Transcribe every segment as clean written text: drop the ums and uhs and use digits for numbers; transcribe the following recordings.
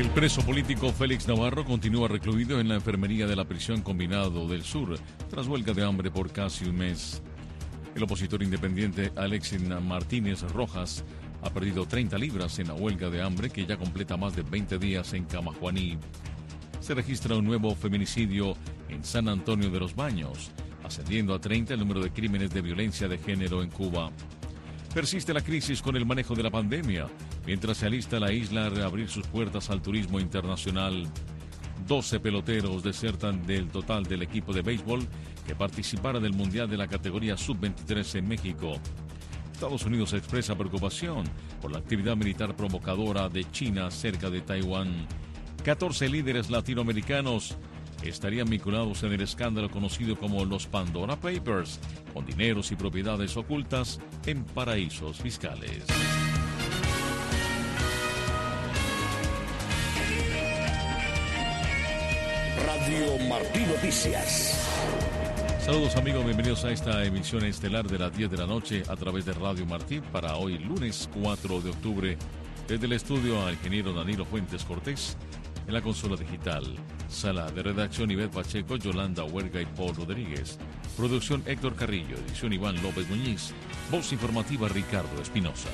El preso político Félix Navarro continúa recluido en la enfermería de la prisión Combinado del Sur, tras huelga de hambre por casi un mes. El opositor independiente Alexis Martínez Rojas ha perdido 30 libras en la huelga de hambre que ya completa más de 20 días en Camajuaní. Se registra un nuevo feminicidio en San Antonio de los Baños, ascendiendo a 30 el número de crímenes de violencia de género en Cuba. Persiste la crisis con el manejo de la pandemia, mientras se alista la isla a reabrir sus puertas al turismo internacional. 12 peloteros desertan del total del equipo de béisbol que participara del Mundial de la categoría Sub-23 en México. Estados Unidos expresa preocupación por la actividad militar provocadora de China cerca de Taiwán. 14 líderes latinoamericanos estarían vinculados en el escándalo conocido como los Pandora Papers, con dineros y propiedades ocultas en paraísos fiscales. Radio Martí Noticias. Saludos amigos, bienvenidos a esta emisión estelar de las 10 de la noche a través de Radio Martí para hoy lunes 4 de octubre. Desde el estudio al ingeniero Danilo Fuentes Cortés, en la consola digital, sala de redacción Ivette Pacheco, Yolanda Huerga y Paul Rodríguez. Producción Héctor Carrillo, edición Iván López Muñiz, voz informativa Ricardo Espinosa.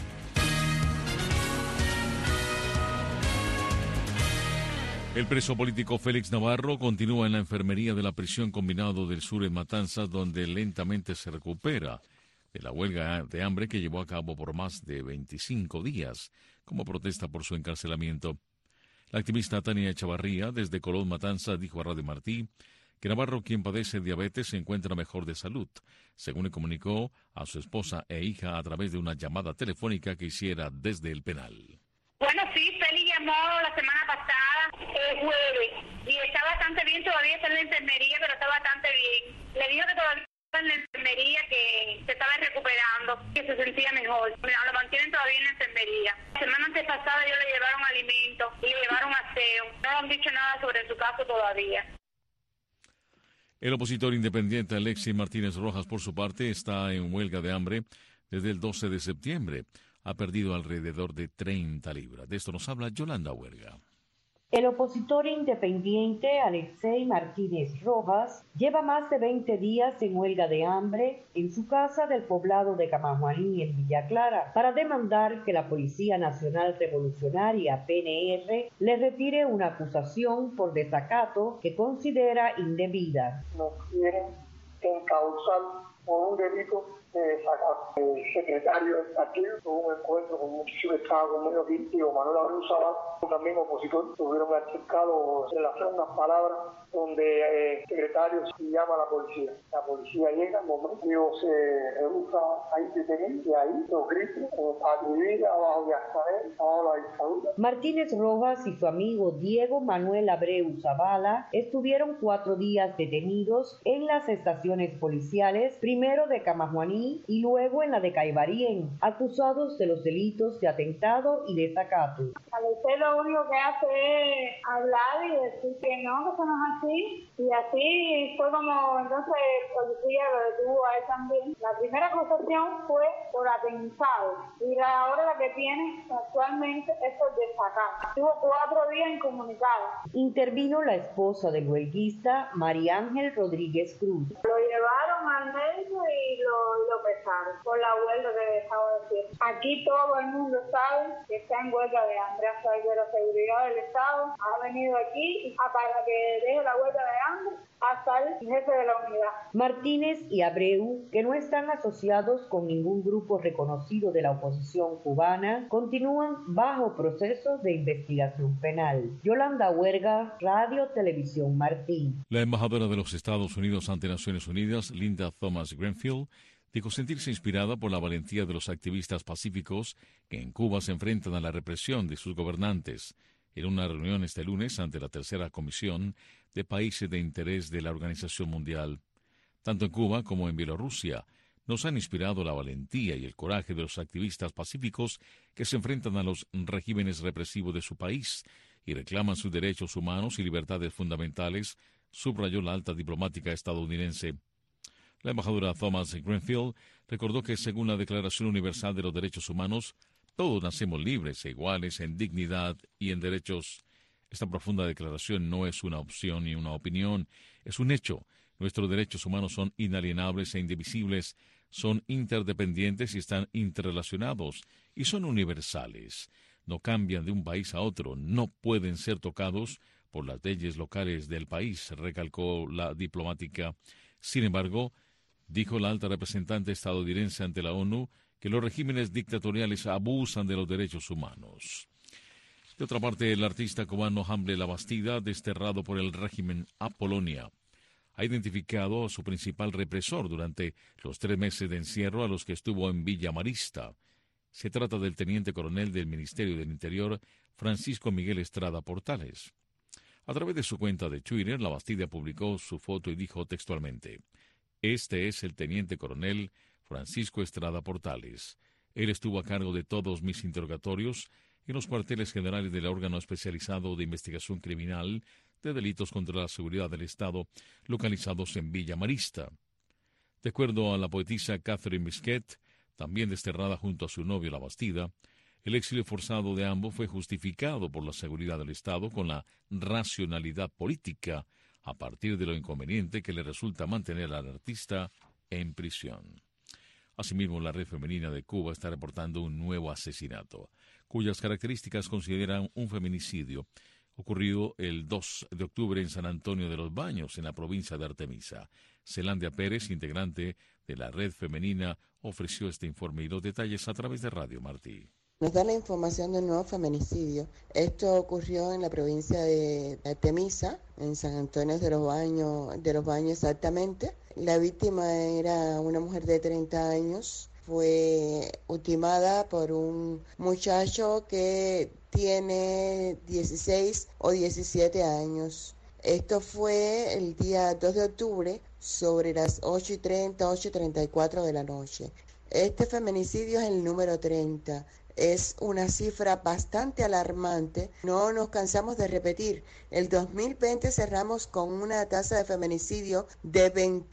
El preso político Félix Navarro continúa en la enfermería de la prisión Combinado del Sur en Matanzas, donde lentamente se recupera de la huelga de hambre que llevó a cabo por más de 25 días como protesta por su encarcelamiento. La activista Tania Echavarría, desde Colón, Matanzas, dijo a Radio Martí que Navarro, quien padece diabetes, se encuentra mejor de salud, según le comunicó a su esposa e hija a través de una llamada telefónica que hiciera desde el penal. Bueno, sí, Félix llamó la semana pasada, el jueves, y está bastante bien, todavía está en la enfermería, pero está bastante bien. Le dijo que todavía está en la enfermería, que se estaba recuperando, que se sentía mejor. Lo mantienen todavía en la enfermería. La semana antepasada ellos le llevaron alimentos y le llevaron aseo. No han dicho nada sobre su caso todavía. El opositor independiente Alexis Martínez Rojas, por su parte, está en huelga de hambre desde el 12 de septiembre. Ha perdido alrededor de 30 libras. De esto nos habla Yolanda Huerga. El opositor independiente Alexis Martínez Rojas lleva más de 20 días en huelga de hambre en su casa del poblado de Camajuaní, en Villa Clara, para demandar que la Policía Nacional Revolucionaria, PNR, le retire una acusación por desacato que considera indebida. Nos quieren encauzar por un delito de desacato. El secretario del partido tuvo un encuentro con un chico que estaba conmigo aquí, Tío Manuel Abreu Zavala, también opositor. Tuvieron altercado en hacer unas palabras donde el secretario llama a la policía. La policía llega, el momento se rehúsa a intervenir y ahí los gritos a vivir abajo de Azanel, abajo de la dictadura. Martínez Rojas y su amigo Diego Manuel Abreu Zavala estuvieron 4 días detenidos en las estaciones policiales, primero de Camajuaní y luego en la de Caibarien, acusados de los delitos de atentado y desacato. Alexis lo único que hace es hablar y decir que no es así, y así fue como entonces el policía lo detuvo a él también. La primera acusación fue por atentado y ahora la que tiene actualmente es por desacato. Estuvo 4 días incomunicada. Intervino la esposa del huelguista, María Ángel Rodríguez Cruz. Lo llevaron al médico y lo pesaron por la huelga que estaba diciendo. Aquí todo el mundo sabe que está en huelga de hambre. Hasta el de la seguridad del Estado ha venido aquí para que deje la huelga de hambre hasta el jefe de la unidad. Martínez y Abreu, que no están asociados con ningún grupo reconocido de la oposición cubana, continúan bajo procesos de investigación penal. Yolanda Huerga, Radio Televisión Martí. La embajadora de los Estados Unidos ante Naciones Unidas, Linda Thomas Greenfield, dijo sentirse inspirada por la valentía de los activistas pacíficos que en Cuba se enfrentan a la represión de sus gobernantes. En una reunión este lunes ante la tercera comisión de países de interés de la Organización Mundial. Tanto en Cuba como en Bielorrusia, nos han inspirado la valentía y el coraje de los activistas pacíficos que se enfrentan a los regímenes represivos de su país y reclaman sus derechos humanos y libertades fundamentales, subrayó la alta diplomática estadounidense. La embajadora Thomas Greenfield recordó que según la Declaración Universal de los Derechos Humanos, Todos nacemos libres e iguales en dignidad y en derechos. Esta profunda declaración no es una opción ni una opinión, es un hecho. Nuestros derechos humanos son inalienables e indivisibles, son interdependientes y están interrelacionados, y son universales. No cambian de un país a otro, no pueden ser tocados por las leyes locales del país, recalcó la diplomática. Sin embargo, dijo la alta representante estadounidense ante la ONU que los regímenes dictatoriales abusan de los derechos humanos. De otra parte, el artista cubano Hamble Labastida, desterrado por el régimen a Polonia, ha identificado a su principal represor durante los 3 meses de encierro a los que estuvo en Villa Marista. Se trata del teniente coronel del Ministerio del Interior, Francisco Miguel Estrada Portales. A través de su cuenta de Twitter, Labastida publicó su foto y dijo textualmente: "Este es el teniente coronel Francisco Estrada Portales. Él estuvo a cargo de todos mis interrogatorios en los cuarteles generales del órgano especializado de investigación criminal de delitos contra la seguridad del Estado, localizados en Villa Marista". De acuerdo a la poetisa Catherine Bisquet, también desterrada junto a su novio Labastida, el exilio forzado de ambos fue justificado por la seguridad del Estado con la racionalidad política, a partir de lo inconveniente que le resulta mantener al artista en prisión. Asimismo, la Red Femenina de Cuba está reportando un nuevo asesinato, cuyas características consideran un feminicidio, ocurrido el 2 de octubre en San Antonio de los Baños, en la provincia de Artemisa. Zelandia Pérez, integrante de la Red Femenina, ofreció este informe y los detalles a través de Radio Martí. Nos da la información de un nuevo feminicidio. Esto ocurrió en la provincia de Artemisa, en San Antonio de los Baños exactamente. La víctima era una mujer de 30 años. Fue ultimada por un muchacho que tiene 16 o 17 años. Esto fue el día 2 de octubre, sobre las 8:30, 8:34 de la noche. Este feminicidio es el número 30. Es una cifra bastante alarmante. No nos cansamos de repetir. El 2020 cerramos con una tasa de feminicidio de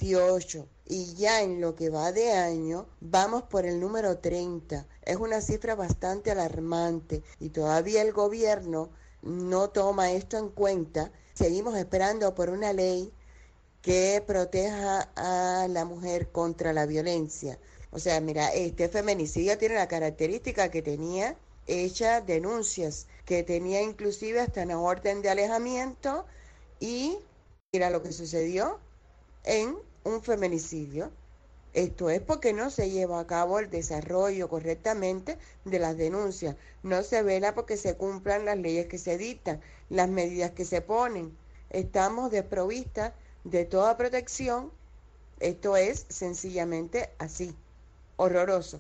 28. Y ya en lo que va de año, vamos por el número 30. Es una cifra bastante alarmante. Y todavía el gobierno no toma esto en cuenta. Seguimos esperando por una ley que proteja a la mujer contra la violencia. O sea, mira, este feminicidio tiene la característica que tenía hecha denuncias, que tenía inclusive hasta una orden de alejamiento, y mira lo que sucedió en un feminicidio. Esto es porque no se lleva a cabo el desarrollo correctamente de las denuncias. No se vela porque se cumplan las leyes que se dictan, las medidas que se ponen. Estamos desprovistas de toda protección. Esto es sencillamente así. Horroroso.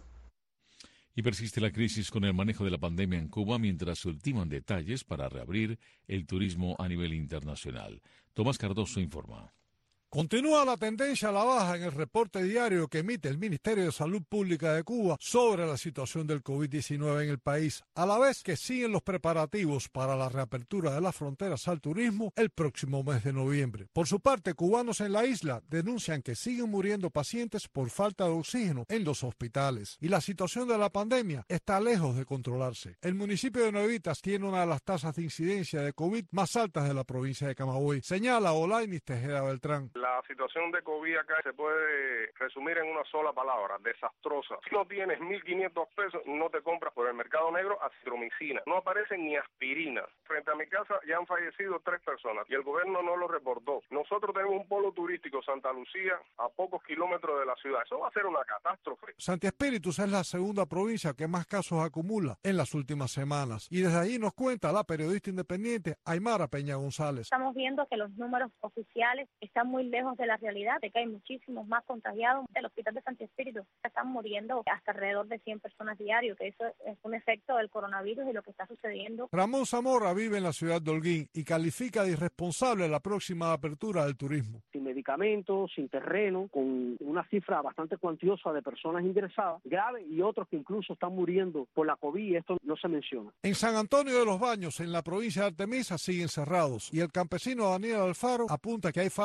Y persiste la crisis con el manejo de la pandemia en Cuba mientras se ultiman detalles para reabrir el turismo a nivel internacional. Tomás Cardoso informa. Continúa la tendencia a la baja en el reporte diario que emite el Ministerio de Salud Pública de Cuba sobre la situación del COVID-19 en el país, a la vez que siguen los preparativos para la reapertura de las fronteras al turismo el próximo mes de noviembre. Por su parte, cubanos en la isla denuncian que siguen muriendo pacientes por falta de oxígeno en los hospitales y la situación de la pandemia está lejos de controlarse. El municipio de Nuevitas tiene una de las tasas de incidencia de COVID más altas de la provincia de Camagüey, señala Olainis Tejeda Beltrán. La situación de COVID acá se puede resumir en una sola palabra: desastrosa. Si no tienes 1.500 pesos, no te compras por el mercado negro acitromicina. No aparecen ni aspirinas. Frente a mi casa ya han fallecido 3 personas y el gobierno no lo reportó. Nosotros tenemos un polo turístico, Santa Lucía, a pocos kilómetros de la ciudad. Eso va a ser una catástrofe. Santi Espíritus es la segunda provincia que más casos acumula en las últimas semanas. Y desde allí nos cuenta la periodista independiente Aymara Peña González. Estamos viendo que los números oficiales están muy lejos de la realidad, de que hay muchísimos más contagiados. El hospital de Santi Espíritus están muriendo hasta alrededor de 100 personas diario, que eso es un efecto del coronavirus y lo que está sucediendo. Ramón Zamora vive en la ciudad de Holguín y califica de irresponsable la próxima apertura del turismo. Sin medicamentos, sin terreno, con una cifra bastante cuantiosa de personas ingresadas, graves, y otros que incluso están muriendo por la COVID, y esto no se menciona. En San Antonio de los Baños, en la provincia de Artemisa, siguen cerrados y el campesino Daniel Alfaro apunta que hay falta de transporte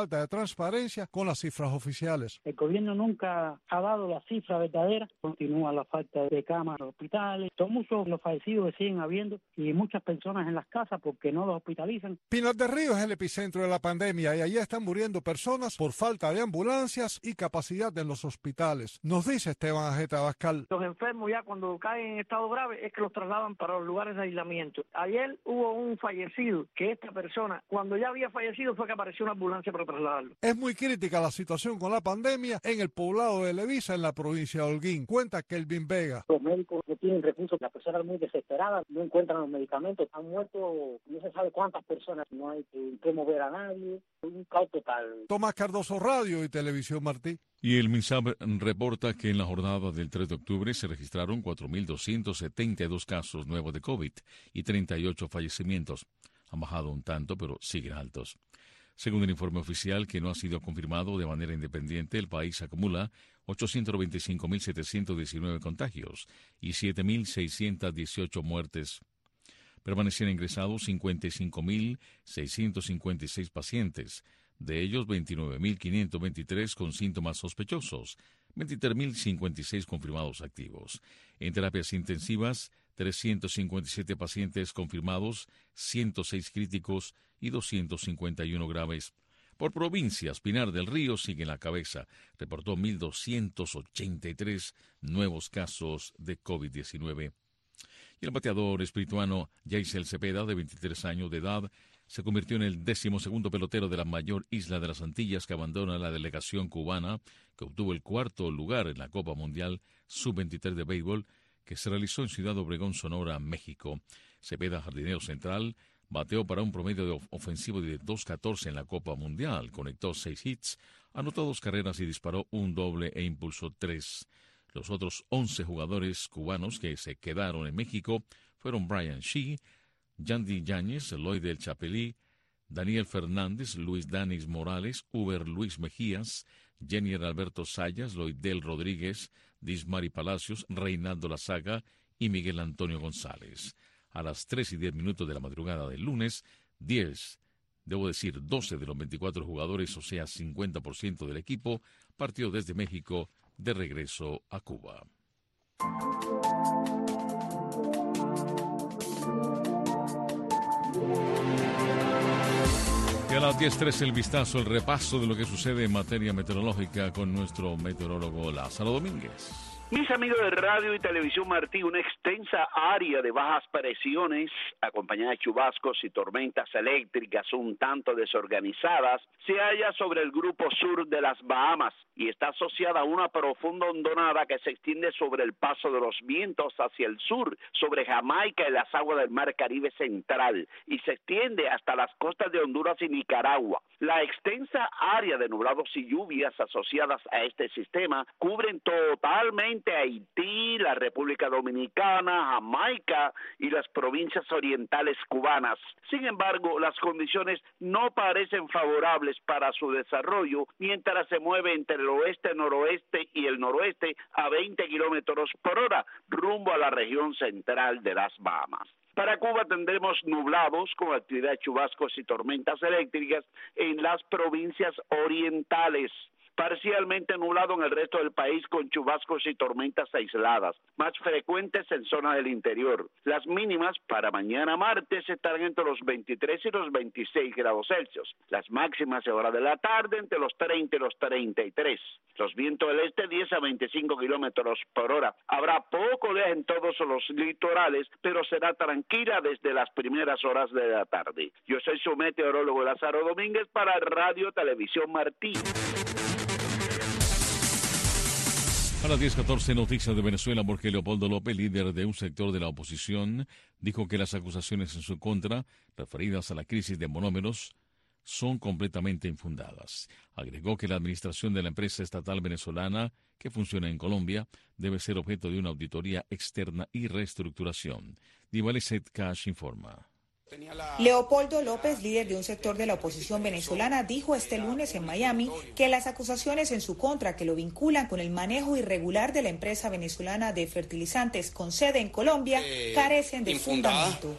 transparencia con las cifras oficiales. El gobierno nunca ha dado la cifra verdadera, continúa la falta de camas en los hospitales, son muchos los fallecidos que siguen habiendo y muchas personas en las casas porque no los hospitalizan. Pinar del Río es el epicentro de la pandemia y allí están muriendo personas por falta de ambulancias y capacidad en los hospitales. Nos dice Esteban Ajeta Abascal. Los enfermos ya cuando caen en estado grave es que los trasladan para los lugares de aislamiento. Ayer hubo un fallecido que esta persona, cuando ya había fallecido, fue que apareció una ambulancia para trasladarlo. Es muy crítica la situación con la pandemia en el poblado de Levisa, en la provincia de Holguín. Cuenta Kelvin Vega. Los médicos no tienen recursos, las personas muy desesperadas, no encuentran los medicamentos, han muerto no se sabe cuántas personas, no hay que mover a nadie, un caos total. Tomás Cardoso, Radio y Televisión Martí. Y el MINSAB reporta que en la jornada del 3 de octubre se registraron 4.272 casos nuevos de COVID y 38 fallecimientos. Han bajado un tanto, pero siguen altos. Según el informe oficial, que no ha sido confirmado de manera independiente, el país acumula 895.719 contagios y 7.618 muertes. Permanecían ingresados 55.656 pacientes, de ellos 29.523 con síntomas sospechosos, 23.056 confirmados activos. En terapias intensivas, 357 pacientes confirmados, 106 críticos y 251 graves. Por provincias, Pinar del Río sigue en la cabeza. Reportó 1.283 nuevos casos de COVID-19. Y el bateador espirituano Jaisel Cepeda, de 23 años de edad, se convirtió en el 12º pelotero de la mayor isla de las Antillas que abandona la delegación cubana, que obtuvo el 4º lugar en la Copa Mundial Sub-23 de béisbol, que se realizó en Ciudad Obregón, Sonora, México. Cepeda, jardinero central, bateó para un promedio ofensivo de 2.14 en la Copa Mundial, conectó 6 hits, anotó 2 carreras y disparó un doble e impulsó 3. Los otros 11 jugadores cubanos que se quedaron en México fueron Brian Shea, Yandy Yáñez, Lloyd del Chapelí, Daniel Fernández, Luis Danis Morales, Uber Luis Mejías, Jennier Alberto Sayas, Lloyd Del Rodríguez, Dismari Palacios, Reinaldo Lazaga y Miguel Antonio González. A las 3:10 de la madrugada del lunes, 12 de los 24 jugadores, o sea 50% del equipo, partió desde México de regreso a Cuba. Y a las 10:13 el vistazo, el repaso de lo que sucede en materia meteorológica con nuestro meteorólogo Lázaro Domínguez. Mis amigos de Radio y Televisión Martí, una extensa área de bajas presiones, acompañada de chubascos y tormentas eléctricas un tanto desorganizadas, se halla sobre el grupo sur de las Bahamas y está asociada a una profunda hondonada que se extiende sobre el paso de los vientos hacia el sur, sobre Jamaica y las aguas del Mar Caribe Central, y se extiende hasta las costas de Honduras y Nicaragua. La extensa área de nublados y lluvias asociadas a este sistema cubren totalmente Haití, la República Dominicana, Jamaica y las provincias orientales cubanas. Sin embargo, las condiciones no parecen favorables para su desarrollo mientras se mueve entre el oeste, noroeste y el noroeste a 20 kilómetros por hora rumbo a la región central de las Bahamas. Para Cuba tendremos nublados con actividad de chubascos y tormentas eléctricas en las provincias orientales. Parcialmente nublado en el resto del país con chubascos y tormentas aisladas, más frecuentes en zonas del interior. Las mínimas para mañana martes estarán entre los 23 y los 26 grados Celsius. Las máximas a hora de la tarde entre los 30 y los 33. Los vientos del este 10 a 25 kilómetros por hora. Habrá poco oleaje en todos los litorales, pero será tranquila desde las primeras horas de la tarde. Yo soy su meteorólogo Lázaro Domínguez para Radio Televisión Martí. A las 10:14, noticias de Venezuela, porque Leopoldo López, líder de un sector de la oposición, dijo que las acusaciones en su contra, referidas a la crisis de monómeros, son completamente infundadas. Agregó que la administración de la empresa estatal venezolana, que funciona en Colombia, debe ser objeto de una auditoría externa y reestructuración. Divaleset Cash informa. Leopoldo López, líder de un sector de la oposición venezolana, dijo este lunes en Miami que las acusaciones en su contra que lo vinculan con el manejo irregular de la empresa venezolana de fertilizantes con sede en Colombia carecen de fundamento.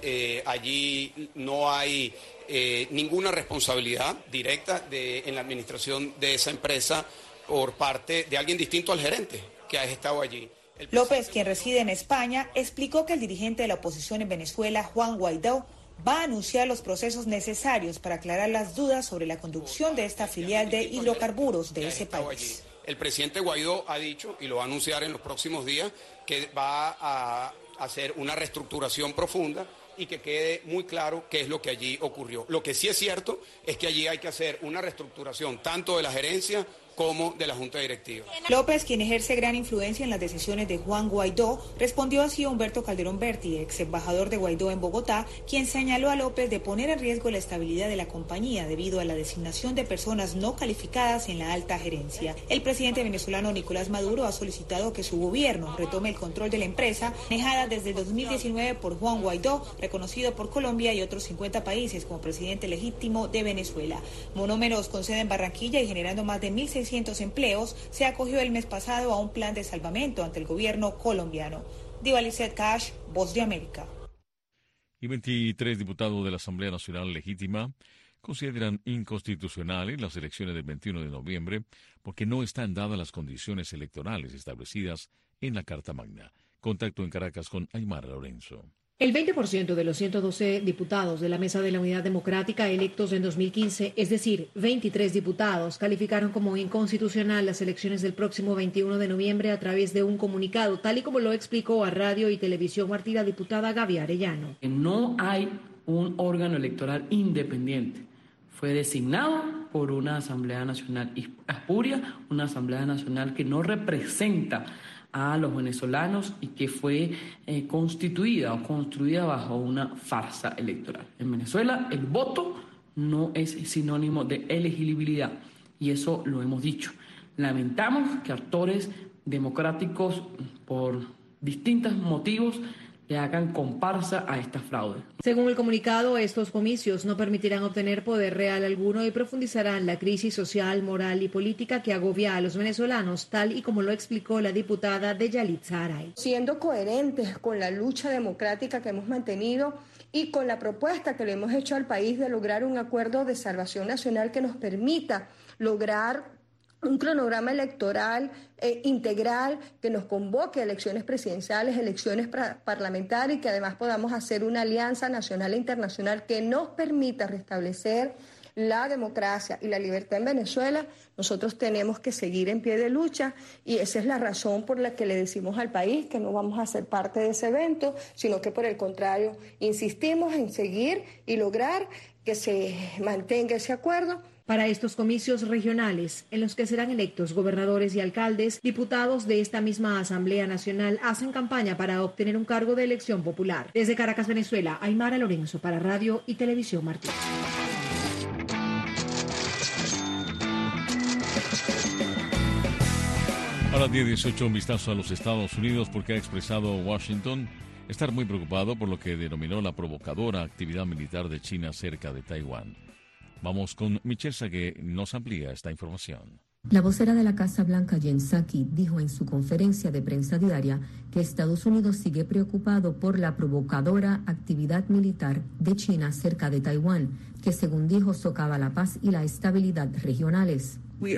Allí no hay ninguna responsabilidad directa en la administración de esa empresa por parte de alguien distinto al gerente que ha estado allí. López, quien reside en España, explicó que el dirigente de la oposición en Venezuela, Juan Guaidó, va a anunciar los procesos necesarios para aclarar las dudas sobre la conducción de esta filial de hidrocarburos de ese país. El presidente Guaidó ha dicho, y lo va a anunciar en los próximos días, que va a hacer una reestructuración profunda y que quede muy claro qué es lo que allí ocurrió. Lo que sí es cierto es que allí hay que hacer una reestructuración tanto de la gerencia como de la Junta Directiva. López, quien ejerce gran influencia en las decisiones de Juan Guaidó, respondió así a Humberto Calderón Berti, ex embajador de Guaidó en Bogotá, quien señaló a López de poner en riesgo la estabilidad de la compañía debido a la designación de personas no calificadas en la alta gerencia. El presidente venezolano Nicolás Maduro ha solicitado que su gobierno retome el control de la empresa, manejada desde el 2019 por Juan Guaidó, reconocido por Colombia y otros 50 países como presidente legítimo de Venezuela. Monómeros con sede en Barranquilla y generando más de 1.600 empleos, se acogió el mes pasado a un plan de salvamento ante el gobierno colombiano. Diva Lizeth Cash, Voz de América. Y 23 diputados de la Asamblea Nacional Legítima consideran inconstitucionales las elecciones del 21 de noviembre porque no están dadas las condiciones electorales establecidas en la Carta Magna. Contacto en Caracas con Aymara Lorenzo. El 20% de los 112 diputados de la Mesa de la Unidad Democrática electos en 2015, es decir, 23 diputados, calificaron como inconstitucional las elecciones del próximo 21 de noviembre a través de un comunicado, tal y como lo explicó a Radio y Televisión Martí la diputada Gaby Arellano. No hay un órgano electoral independiente. Fue designado por una Asamblea Nacional espuria, una Asamblea Nacional que no representa a los venezolanos y que fue constituida o construida bajo una farsa electoral. En Venezuela el voto no es sinónimo de elegibilidad y eso lo hemos dicho. Lamentamos que actores democráticos por distintos motivos le hagan comparsa a esta fraude. Según el comunicado, estos comicios no permitirán obtener poder real alguno y profundizarán la crisis social, moral y política que agobia a los venezolanos, tal y como lo explicó la diputada Deyalitza Aray. Siendo coherentes con la lucha democrática que hemos mantenido y con la propuesta que le hemos hecho al país de lograr un acuerdo de salvación nacional que nos permita lograr un cronograma electoral integral que nos convoque a elecciones presidenciales, elecciones parlamentarias y que además podamos hacer una alianza nacional e internacional que nos permita restablecer la democracia y la libertad en Venezuela. Nosotros tenemos que seguir en pie de lucha y esa es la razón por la que le decimos al país que no vamos a ser parte de ese evento, sino que por el contrario insistimos en seguir y lograr que se mantenga ese acuerdo. Para estos comicios regionales, en los que serán electos gobernadores y alcaldes, diputados de esta misma Asamblea Nacional hacen campaña para obtener un cargo de elección popular. Desde Caracas, Venezuela, Aymara Lorenzo para Radio y Televisión Martí. A las 10:18, un vistazo a los Estados Unidos porque ha expresado Washington estar muy preocupado por lo que denominó la provocadora actividad militar de China cerca de Taiwán. Vamos con Michelle Sagué, nos amplía esta información. La vocera de la Casa Blanca, Jen Psaki, dijo en su conferencia de prensa diaria que Estados Unidos sigue preocupado por la provocadora actividad militar de China cerca de Taiwán, que según dijo socava la paz y la estabilidad regionales.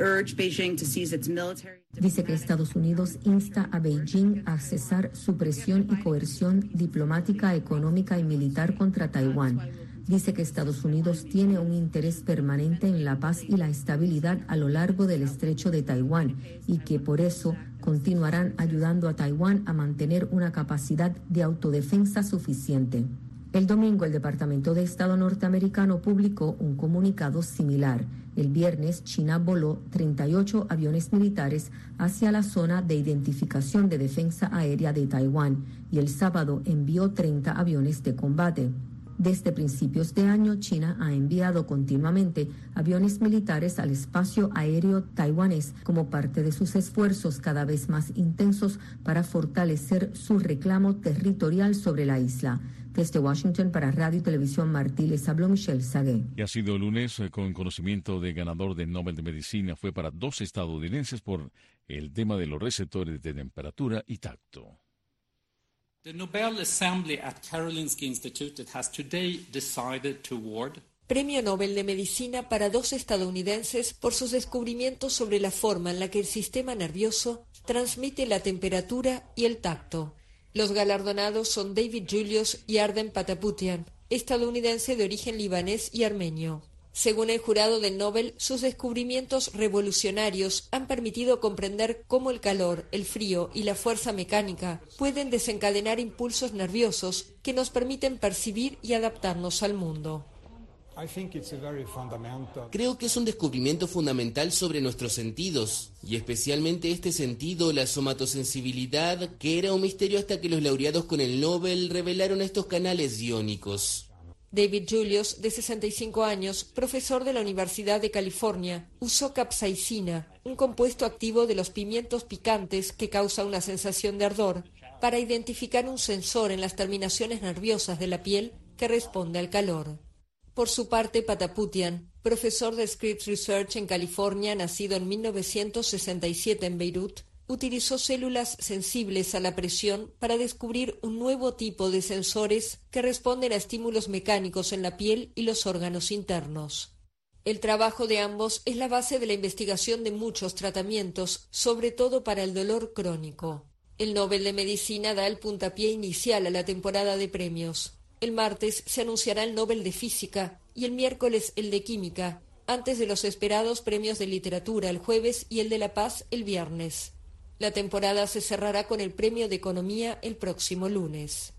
Dice que Estados Unidos insta a Beijing a cesar su presión y coerción diplomática, económica y militar contra Taiwán. Dice que Estados Unidos tiene un interés permanente en la paz y la estabilidad a lo largo del estrecho de Taiwán y que por eso continuarán ayudando a Taiwán a mantener una capacidad de autodefensa suficiente. El domingo, el Departamento de Estado norteamericano publicó un comunicado similar. El viernes, China voló 38 aviones militares hacia la zona de identificación de defensa aérea de Taiwán y el sábado envió 30 aviones de combate. Desde principios de año, China ha enviado continuamente aviones militares al espacio aéreo taiwanés como parte de sus esfuerzos cada vez más intensos para fortalecer su reclamo territorial sobre la isla. Desde Washington para Radio y Televisión Martí les habló Michelle Sagué. Y ha sido el lunes con conocimiento de ganador del Nobel de Medicina. Fue para 2 estadounidenses por el tema de los receptores de temperatura y tacto. The Nobel Assembly at Karolinska Institutet has today decided to award Premio Nobel de Medicina para 2 estadounidenses por sus descubrimientos sobre la forma en la que el sistema nervioso transmite la temperatura y el tacto. Los galardonados son David Julius y Arden Pataputian, estadounidense de origen libanés y armenio. Según el jurado del Nobel, sus descubrimientos revolucionarios han permitido comprender cómo el calor, el frío y la fuerza mecánica pueden desencadenar impulsos nerviosos que nos permiten percibir y adaptarnos al mundo. Creo que es un descubrimiento fundamental sobre nuestros sentidos, y especialmente este sentido, la somatosensibilidad, que era un misterio hasta que los laureados con el Nobel revelaron estos canales iónicos. David Julius, de 65 años, profesor de la Universidad de California, usó capsaicina, un compuesto activo de los pimientos picantes que causa una sensación de ardor, para identificar un sensor en las terminaciones nerviosas de la piel que responde al calor. Por su parte, Pataputian, profesor de Scripps Research en California, nacido en 1967 en Beirut, utilizó células sensibles a la presión para descubrir un nuevo tipo de sensores que responden a estímulos mecánicos en la piel y los órganos internos. El trabajo de ambos es la base de la investigación de muchos tratamientos, sobre todo para el dolor crónico. El Nobel de Medicina da el puntapié inicial a la temporada de premios. El martes se anunciará el Nobel de Física y el miércoles el de Química, antes de los esperados premios de Literatura el jueves y el de la Paz el viernes. La temporada se cerrará con el Premio de Economía el próximo lunes.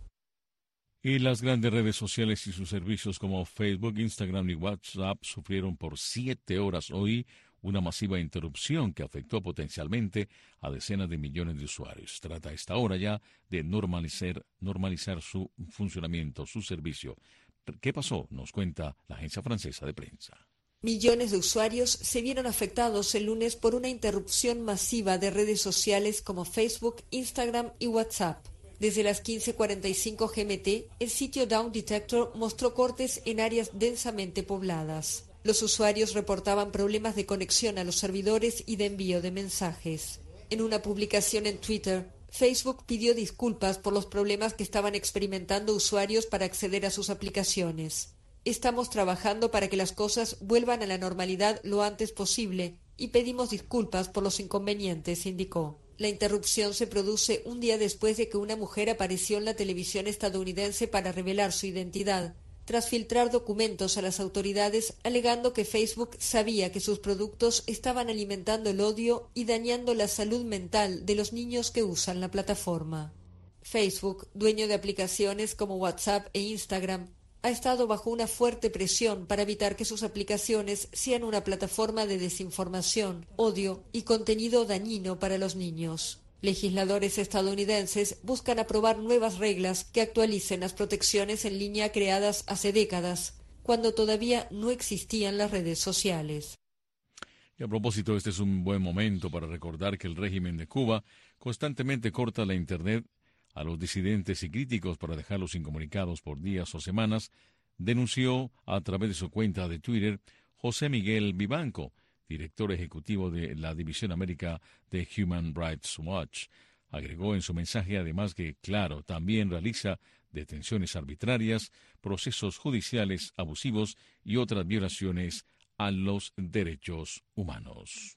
Y las grandes redes sociales y sus servicios como Facebook, Instagram y WhatsApp sufrieron por 7 horas hoy una masiva interrupción que afectó potencialmente a decenas de millones de usuarios. Trata a esta hora ya de normalizar su funcionamiento, su servicio. ¿Qué pasó? Nos cuenta la agencia francesa de prensa. Millones de usuarios se vieron afectados el lunes por una interrupción masiva de redes sociales como Facebook, Instagram y WhatsApp. Desde las 15:45 GMT, el sitio Down Detector mostró cortes en áreas densamente pobladas. Los usuarios reportaban problemas de conexión a los servidores y de envío de mensajes. En una publicación en Twitter, Facebook pidió disculpas por los problemas que estaban experimentando usuarios para acceder a sus aplicaciones. Estamos trabajando para que las cosas vuelvan a la normalidad lo antes posible y pedimos disculpas por los inconvenientes, indicó. La interrupción se produce un día después de que una mujer apareció en la televisión estadounidense para revelar su identidad, tras filtrar documentos a las autoridades alegando que Facebook sabía que sus productos estaban alimentando el odio y dañando la salud mental de los niños que usan la plataforma. Facebook, dueño de aplicaciones como WhatsApp e Instagram, ha estado bajo una fuerte presión para evitar que sus aplicaciones sean una plataforma de desinformación, odio y contenido dañino para los niños. Legisladores estadounidenses buscan aprobar nuevas reglas que actualicen las protecciones en línea creadas hace décadas, cuando todavía no existían las redes sociales. Y a propósito, este es un buen momento para recordar que el régimen de Cuba constantemente corta la Internet a los disidentes y críticos para dejarlos incomunicados por días o semanas, denunció a través de su cuenta de Twitter José Miguel Vivanco, director ejecutivo de la División América de Human Rights Watch. Agregó en su mensaje además que, claro, también realiza detenciones arbitrarias, procesos judiciales abusivos y otras violaciones a los derechos humanos.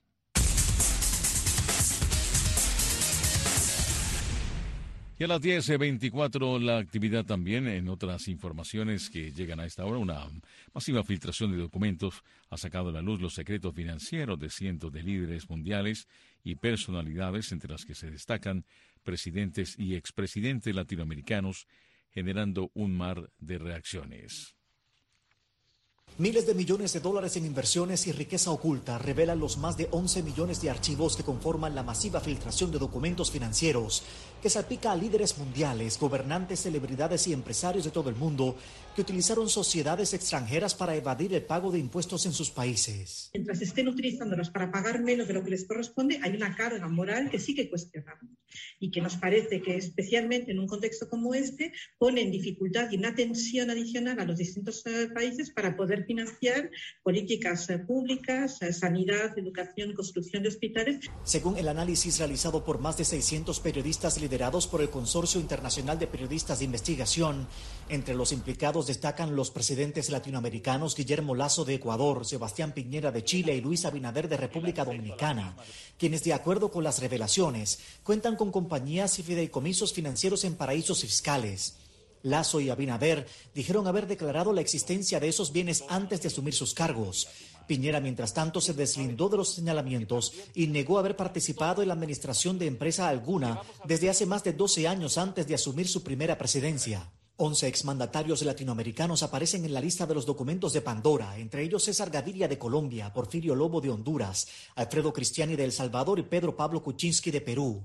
Y a las 10:24 la actividad también en otras informaciones que llegan a esta hora. Una masiva filtración de documentos ha sacado a la luz los secretos financieros de cientos de líderes mundiales y personalidades, entre las que se destacan presidentes y expresidentes latinoamericanos, generando un mar de reacciones. Miles de millones de dólares en inversiones y riqueza oculta revelan los más de 11 millones de archivos que conforman la masiva filtración de documentos financieros que salpica a líderes mundiales, gobernantes, celebridades y empresarios de todo el mundo que utilizaron sociedades extranjeras para evadir el pago de impuestos en sus países. Mientras estén utilizándolos para pagar menos de lo que les corresponde, hay una carga moral que sí que cuestionamos y que nos parece que especialmente en un contexto como este pone en dificultad y una tensión adicional a los distintos países para poder financiar políticas públicas, sanidad, educación, construcción de hospitales. Según el análisis realizado por más de 600 periodistas liderados por el Consorcio Internacional de Periodistas de Investigación, entre los implicados destacan los presidentes latinoamericanos Guillermo Lasso de Ecuador, Sebastián Piñera de Chile y Luis Abinader de República Dominicana, quienes de acuerdo con las revelaciones cuentan con compañías y fideicomisos financieros en paraísos fiscales. Lasso y Abinader dijeron haber declarado la existencia de esos bienes antes de asumir sus cargos. Piñera, mientras tanto, se deslindó de los señalamientos y negó haber participado en la administración de empresa alguna desde hace más de 12 años antes de asumir su primera presidencia. 11 exmandatarios latinoamericanos aparecen en la lista de los documentos de Pandora, entre ellos César Gaviria de Colombia, Porfirio Lobo de Honduras, Alfredo Cristiani de El Salvador y Pedro Pablo Kuczynski de Perú.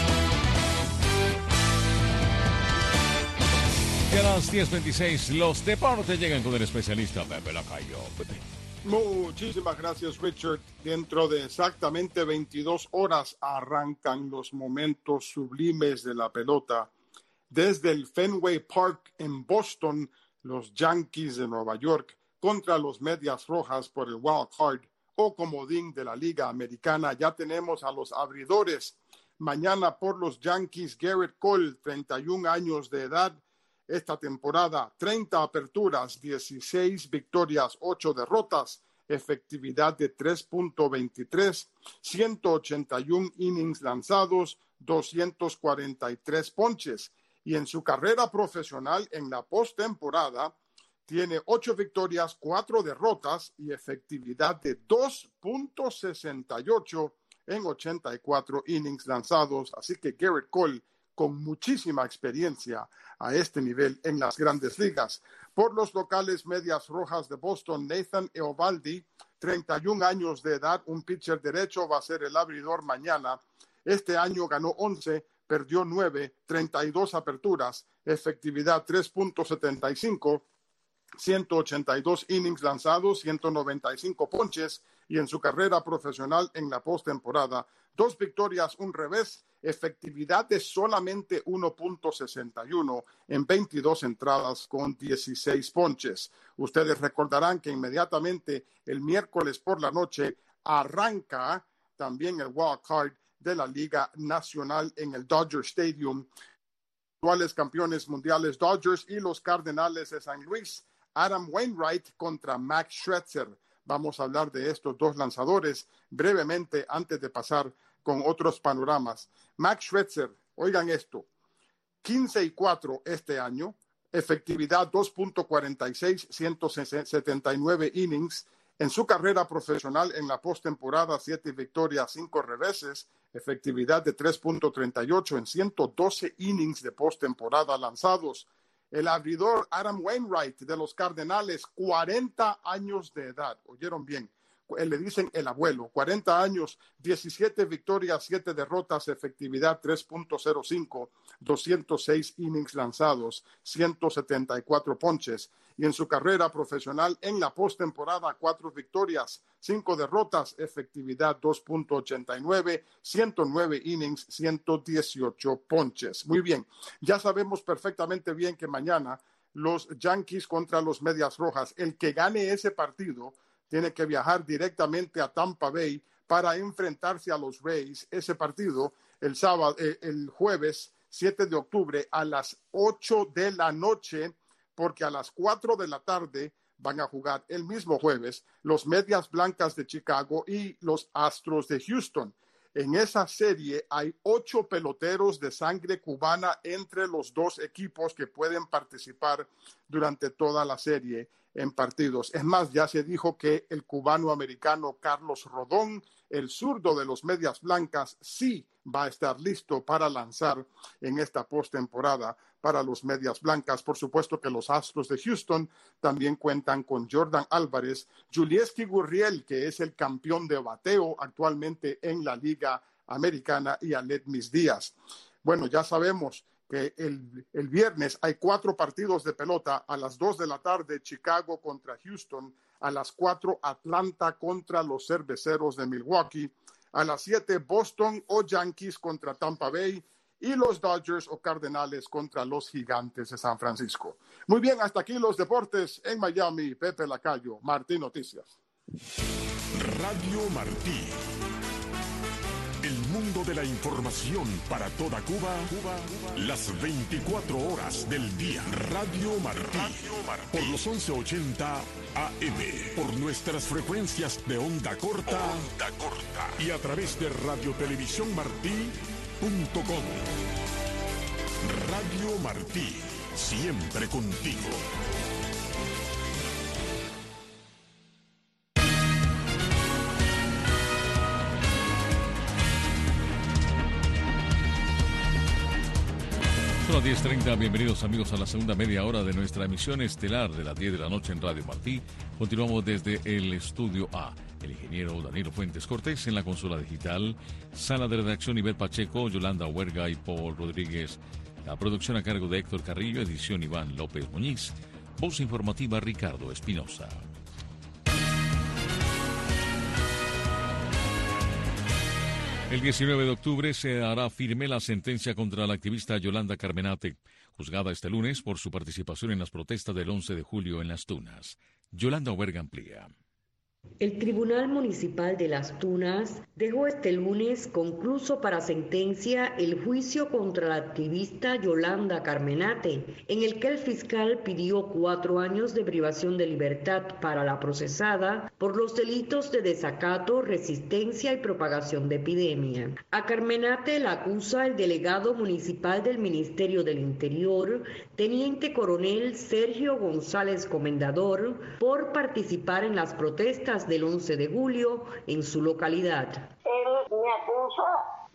Y a las 10:26, los deportes llegan con el especialista Pepe Lacayo. Muchísimas gracias, Richard. Dentro de exactamente 22 horas arrancan los momentos sublimes de la pelota. Desde el Fenway Park en Boston, los Yankees de Nueva York contra los Medias Rojas por el Wild Card o comodín de la Liga Americana. Ya tenemos a los abridores. Mañana por los Yankees, Gerrit Cole, 31 años de edad. Esta temporada, 30 aperturas, 16 victorias, 8 derrotas, efectividad de 3.23, 181 innings lanzados, 243 ponches. Y en su carrera profesional en la postemporada tiene 8 victorias, 4 derrotas y efectividad de 2.68 en 84 innings lanzados. Así que Gerrit Cole con muchísima experiencia a este nivel en las grandes ligas. Por los locales Medias Rojas de Boston, Nathan Eovaldi, 31 años de edad, un pitcher derecho, va a ser el abridor mañana. Este año ganó 11, perdió 9, 32 aperturas, efectividad 3.75, 182 innings lanzados, 195 ponches y en su carrera profesional en la postemporada, 2 victorias, un revés, efectividad de solamente 1.61 en 22 entradas con 16 ponches. Ustedes recordarán que inmediatamente el miércoles por la noche arranca también el Wild Card de la Liga Nacional en el Dodger Stadium. Actuales campeones mundiales Dodgers y los Cardenales de San Luis. Adam Wainwright contra Max Scherzer. Vamos a hablar de estos dos lanzadores brevemente antes de pasar con otros panoramas. Max Scherzer, oigan esto, 15-4 este año, efectividad 2.46, 179 innings. En su carrera profesional en la postemporada, 7 victorias, 5 reveses, efectividad de 3.38 en 112 innings de postemporada lanzados. El abridor Adam Wainwright de los Cardenales, 40 años de edad. ¿Oyeron bien? Le dicen el abuelo. 40 años, 17 victorias, 7 derrotas, efectividad 3.05, 206 innings lanzados, 174 ponches. Y en su carrera profesional en la postemporada, 4 victorias, 5 derrotas, efectividad 2.89, 109 innings, 118 ponches. Muy bien, ya sabemos perfectamente bien que mañana los Yankees contra los Medias Rojas, el que gane ese partido tiene que viajar directamente a Tampa Bay para enfrentarse a los Rays. Ese partido el jueves 7 de octubre a las 8 de la noche, porque a las 4 de la tarde van a jugar el mismo jueves los Medias Blancas de Chicago y los Astros de Houston. En esa serie hay 8 peloteros de sangre cubana entre los dos equipos que pueden participar durante toda la serie. en partidos. Es más, ya se dijo que el cubano-americano Carlos Rodón, el zurdo de los Medias Blancas, sí va a estar listo para lanzar en esta postemporada para los Medias Blancas. Por supuesto que los Astros de Houston también cuentan con Jordan Álvarez, Julieski Gurriel, que es el campeón de bateo actualmente en la Liga Americana, y Aledmys Díaz. Bueno, ya sabemos que el viernes hay 4 partidos de pelota. A las 2 de la tarde, Chicago contra Houston. A las 4, Atlanta contra los Cerveceros de Milwaukee. A las 7, Boston o Yankees contra Tampa Bay. Y los Dodgers o Cardenales contra los Gigantes de San Francisco. Muy bien, hasta aquí los deportes en Miami. Pepe Lacayo, Martí Noticias. Radio Martí. El mundo de la información para toda Cuba, las 24 horas del día. Radio Martí, por los 1180 AM, por nuestras frecuencias de onda corta, y a través de radiotelevisiónmartí.com. Radio Martí, siempre contigo. Son las 10:30, bienvenidos amigos a la segunda media hora de nuestra emisión estelar de las 10 de la noche en Radio Martí. Continuamos desde el Estudio A. El ingeniero Danilo Fuentes Cortés en la consola digital, sala de redacción Ivette Pacheco, Yolanda Huerga y Paul Rodríguez. La producción a cargo de Héctor Carrillo, edición Iván López Muñiz, voz informativa Ricardo Espinosa. El 19 de octubre se hará firme la sentencia contra la activista Yolanda Carmenate, juzgada este lunes por su participación en las protestas del 11 de julio en Las Tunas. Yolanda Huerga amplía. El Tribunal Municipal de Las Tunas dejó este lunes concluso para sentencia el juicio contra la activista Yolanda Carmenate, en el que el fiscal pidió 4 años de privación de libertad para la procesada por los delitos de desacato, resistencia y propagación de epidemia. A Carmenate la acusa el delegado municipal del Ministerio del Interior, teniente coronel Sergio González Comendador, por participar en las protestas del 11 de julio en su localidad. Él me acusa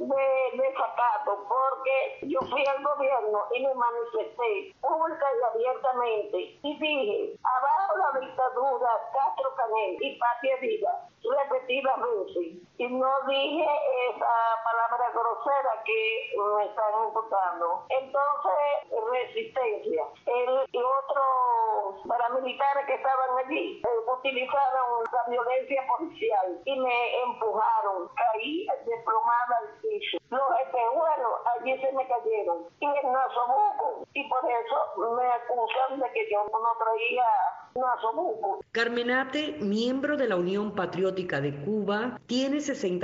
de desacato porque yo fui al gobierno y me manifesté pública y abiertamente y dije, abajo la dictadura, Castro Canel y Patria Viva, repetidamente, y no dije esa palabra grosera que me están imputando. Entonces, resistencia. Él y otros paramilitares que estaban allí utilizaron la violencia policial y me empujaron, caí desplomada al piso. Los espejuelos allí se me cayeron y el nasobuco, y por eso me acusan de que yo no traía nasobuco. Carmenate, miembro de la Unión Patriótica de Cuba, tiene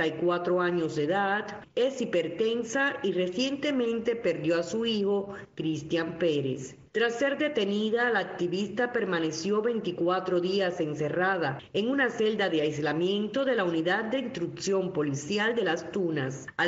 64 años de edad, es hipertensa y recientemente perdió a su hijo, Cristian Pérez. Tras ser detenida, la activista permaneció 24 días encerrada en una celda de aislamiento de la Unidad de Instrucción Policial de Las Tunas. Al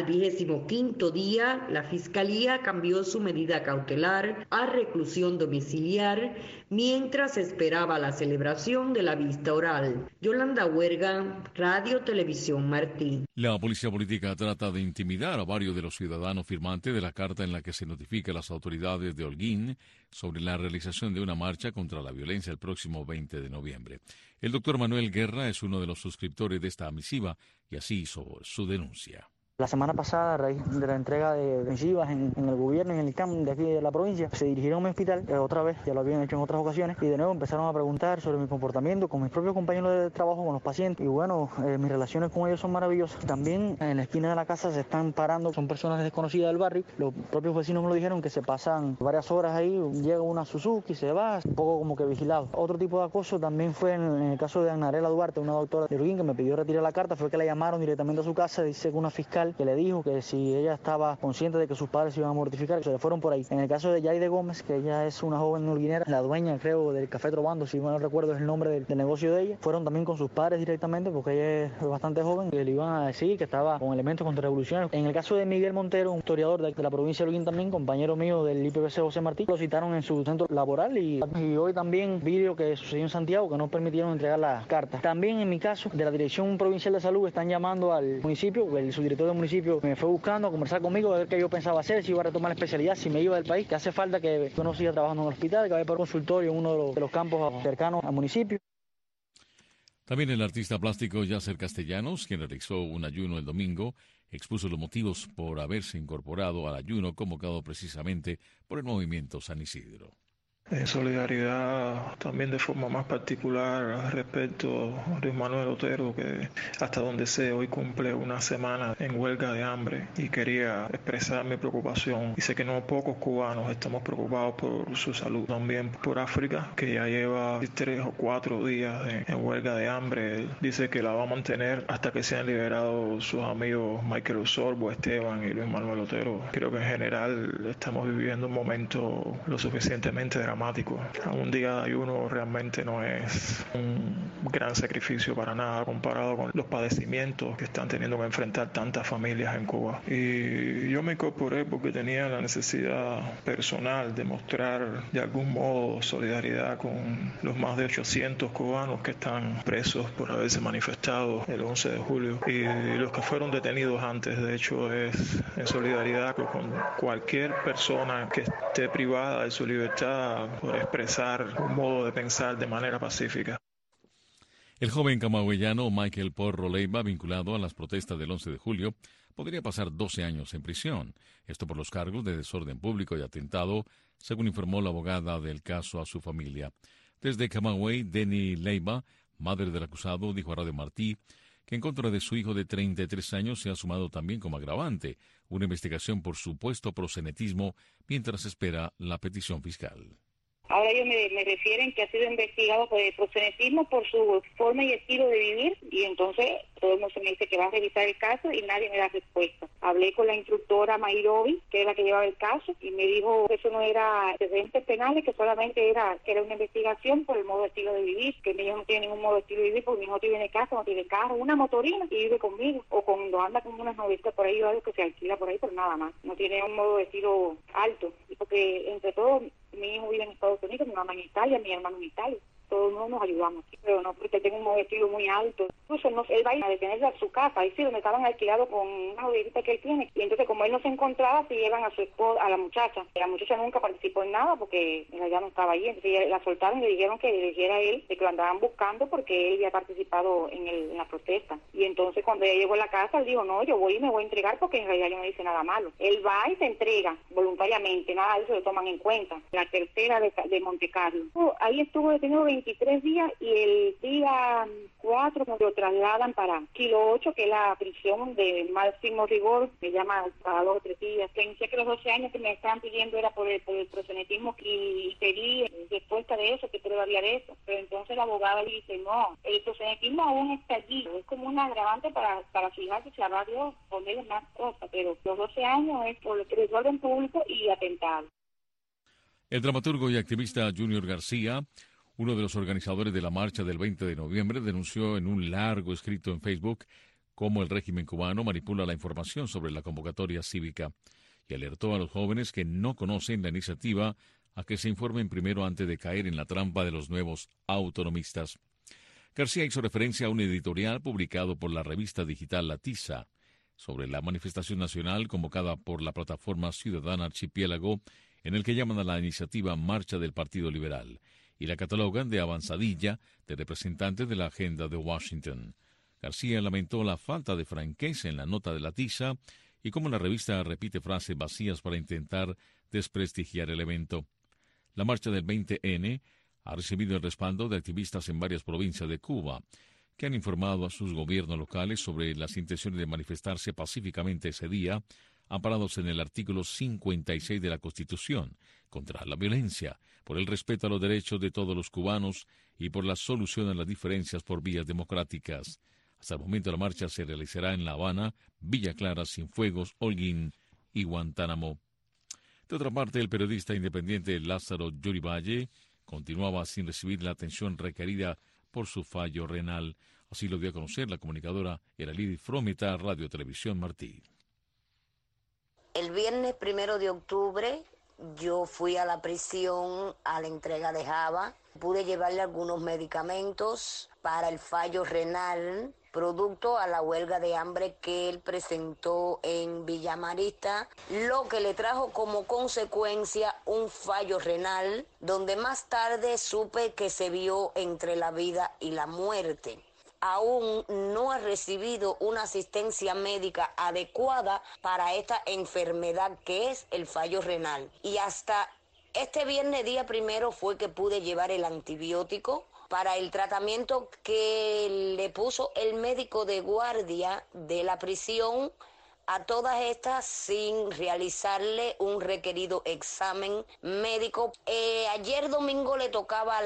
25º día, la Fiscalía cambió su medida cautelar a reclusión domiciliar mientras esperaba la celebración de la vista oral. Yolanda Huerga, Radio Televisión Martí. La policía política trata de intimidar a varios de los ciudadanos firmantes de la carta en la que se notifica a las autoridades de Holguín sobre la realización de una marcha contra la violencia el próximo 20 de noviembre. El doctor Manuel Guerra es uno de los suscriptores de esta misiva y así hizo su denuncia. La semana pasada, a raíz de la entrega de misivas en el gobierno y en el ICAM de aquí de la provincia, se dirigieron a mi hospital, otra vez, ya lo habían hecho en otras ocasiones, y de nuevo empezaron a preguntar sobre mi comportamiento con mis propios compañeros de trabajo, con los pacientes, y bueno, mis relaciones con ellos son maravillosas. También en la esquina de la casa se están parando, son personas desconocidas del barrio, los propios vecinos me lo dijeron, que se pasan varias horas ahí, llega una Suzuki, se va, un poco como que vigilado. Otro tipo de acoso también fue en el caso de Anarela Duarte, una doctora de Holguín que me pidió retirar la carta, fue que la llamaron directamente a su casa, dice que una fiscal policial que le dijo que si ella estaba consciente de que sus padres se iban a mortificar, se le fueron por ahí. En el caso de Yaide Gómez, que ella es una joven holguinera, la dueña, creo, del Café Trobando, si mal no recuerdo es el nombre del negocio de ella, fueron también con sus padres directamente, porque ella es bastante joven, que le iban a decir que estaba con elementos contrarrevolucionarios. En el caso de Miguel Montero, un historiador de la provincia de Holguín también, compañero mío del IPVC José Martí, lo citaron en su centro laboral y hoy también vídeo que sucedió en Santiago que no permitieron entregar las cartas. También en mi caso, de la Dirección Provincial de Salud, están llamando al municipio, el subdirector del municipio me fue buscando a conversar conmigo, a ver qué yo pensaba hacer, si iba a retomar la especialidad, si me iba del país, que hace falta que yo no siga trabajando en el hospital, que vaya por consultorio en uno de los campos cercanos al municipio. También el artista plástico Yasser Castellanos, quien realizó un ayuno el domingo, expuso los motivos por haberse incorporado al ayuno convocado precisamente por el movimiento San Isidro. En solidaridad también de forma más particular respecto a Luis Manuel Otero, que hasta donde sé hoy cumple una semana en huelga de hambre, y quería expresar mi preocupación. Y sé que no pocos cubanos estamos preocupados por su salud, también por África, que ya lleva 3 o 4 días en huelga de hambre. Él dice que la va a mantener hasta que sean liberados sus amigos Michael Osorbo, Esteban y Luis Manuel Otero. Creo que en general estamos viviendo un momento lo suficientemente dramático. Un día de ayuno realmente no es un gran sacrificio para nada comparado con los padecimientos que están teniendo que enfrentar tantas familias en Cuba. Y yo me incorporé porque tenía la necesidad personal de mostrar de algún modo solidaridad con los más de 800 cubanos que están presos por haberse manifestado el 11 de julio y los que fueron detenidos antes. De hecho, es en solidaridad con cualquier persona que esté privada de su libertad por expresar un modo de pensar de manera pacífica. El joven camagüeyano Michael Porro Leiva, vinculado a las protestas del 11 de julio, podría pasar 12 años en prisión. Esto por los cargos de desorden público y atentado, según informó la abogada del caso a su familia. Desde Camagüey, Denny Leiva, madre del acusado, dijo a Radio Martí que en contra de su hijo de 33 años se ha sumado también como agravante una investigación por supuesto proxenetismo mientras espera la petición fiscal. Ahora ellos me refieren que ha sido investigado por el proxenetismo por su forma y estilo de vivir, y entonces todo el mundo me dice que va a revisar el caso y nadie me da respuesta. Hablé con la instructora Mayrovi, que es la que llevaba el caso, y me dijo que eso no era antecedentes penales, que solamente era una investigación por el modo de estilo de vivir, que mi hijo no tiene ningún modo de estilo de vivir porque mi hijo tiene casa, no tiene carro, una motorina y vive conmigo, o cuando anda con unas novitas por ahí o algo que se alquila por ahí, pero nada más. No tiene un modo de estilo alto, porque entre todos mi hijo vive en Estados Unidos, mi mamá en Italia, mi hermano en Italia. Todos nos ayudamos, pero no porque tenga un modo de estilo muy alto. Incluso él va a detenerse a su casa, ahí sí, donde estaban alquilados con una joderita que él tiene. Y entonces, como él no se encontraba, se llevan a su esposa, a la muchacha. La muchacha nunca participó en nada porque ella no estaba allí. Entonces la soltaron y le dijeron que le dijera a él de que lo andaban buscando porque él había participado en la protesta. Y entonces, cuando ella llegó a la casa, él dijo, no, yo voy y me voy a entregar porque en realidad yo no hice nada malo. Él va y se entrega voluntariamente, nada de eso lo toman en cuenta. La tercera de Monte Carlo. Ahí estuvo detenido 23 días y el día 4 lo trasladan para Kilo 8, que es la prisión de máximo rigor, me llama para 2 o 3 días. Pensé que los 12 años que me estaban pidiendo era por el proxenetismo y pedí respuesta de eso, que prueba había de eso. Pero entonces la abogada dice, no, el proxenetismo aún está allí, es como un agravante para fijarse si habrá Dios ponerle más cosas, pero los 12 años es por el desorden público y atentado. El dramaturgo y activista Junior García, uno de los organizadores de la marcha del 20 de noviembre, denunció en un largo escrito en Facebook cómo el régimen cubano manipula la información sobre la convocatoria cívica y alertó a los jóvenes que no conocen la iniciativa a que se informen primero antes de caer en la trampa de los nuevos autonomistas. García hizo referencia a un editorial publicado por la revista digital La Tiza sobre la manifestación nacional convocada por la plataforma ciudadana Archipiélago, en el que llaman a la iniciativa Marcha del Partido Liberal y la catalogan de avanzadilla de representantes de la agenda de Washington. García lamentó la falta de franqueza en la nota de La Tiza y cómo la revista repite frases vacías para intentar desprestigiar el evento. La marcha del 20N ha recibido el respaldo de activistas en varias provincias de Cuba, que han informado a sus gobiernos locales sobre las intenciones de manifestarse pacíficamente ese día, amparados en el artículo 56 de la Constitución, contra la violencia, por el respeto a los derechos de todos los cubanos y por la solución a las diferencias por vías democráticas. Hasta el momento la marcha se realizará en La Habana, Villa Clara, Cienfuegos, Holguín y Guantánamo. De otra parte, el periodista independiente Lázaro Yurivalle continuaba sin recibir la atención requerida por su fallo renal. Así lo dio a conocer la comunicadora Eralidi Frometa, Radio Televisión Martí. El viernes 1 de octubre yo fui a la prisión a la entrega de Java. Pude llevarle algunos medicamentos para el fallo renal, producto a la huelga de hambre que él presentó en Villa Marista, lo que le trajo como consecuencia un fallo renal, donde más tarde supe que se vio entre la vida y la muerte. Aún no ha recibido una asistencia médica adecuada para esta enfermedad que es el fallo renal. Y hasta este viernes día 1 fue que pude llevar el antibiótico para el tratamiento que le puso el médico de guardia de la prisión a todas estas sin realizarle un requerido examen médico. Ayer domingo le tocaba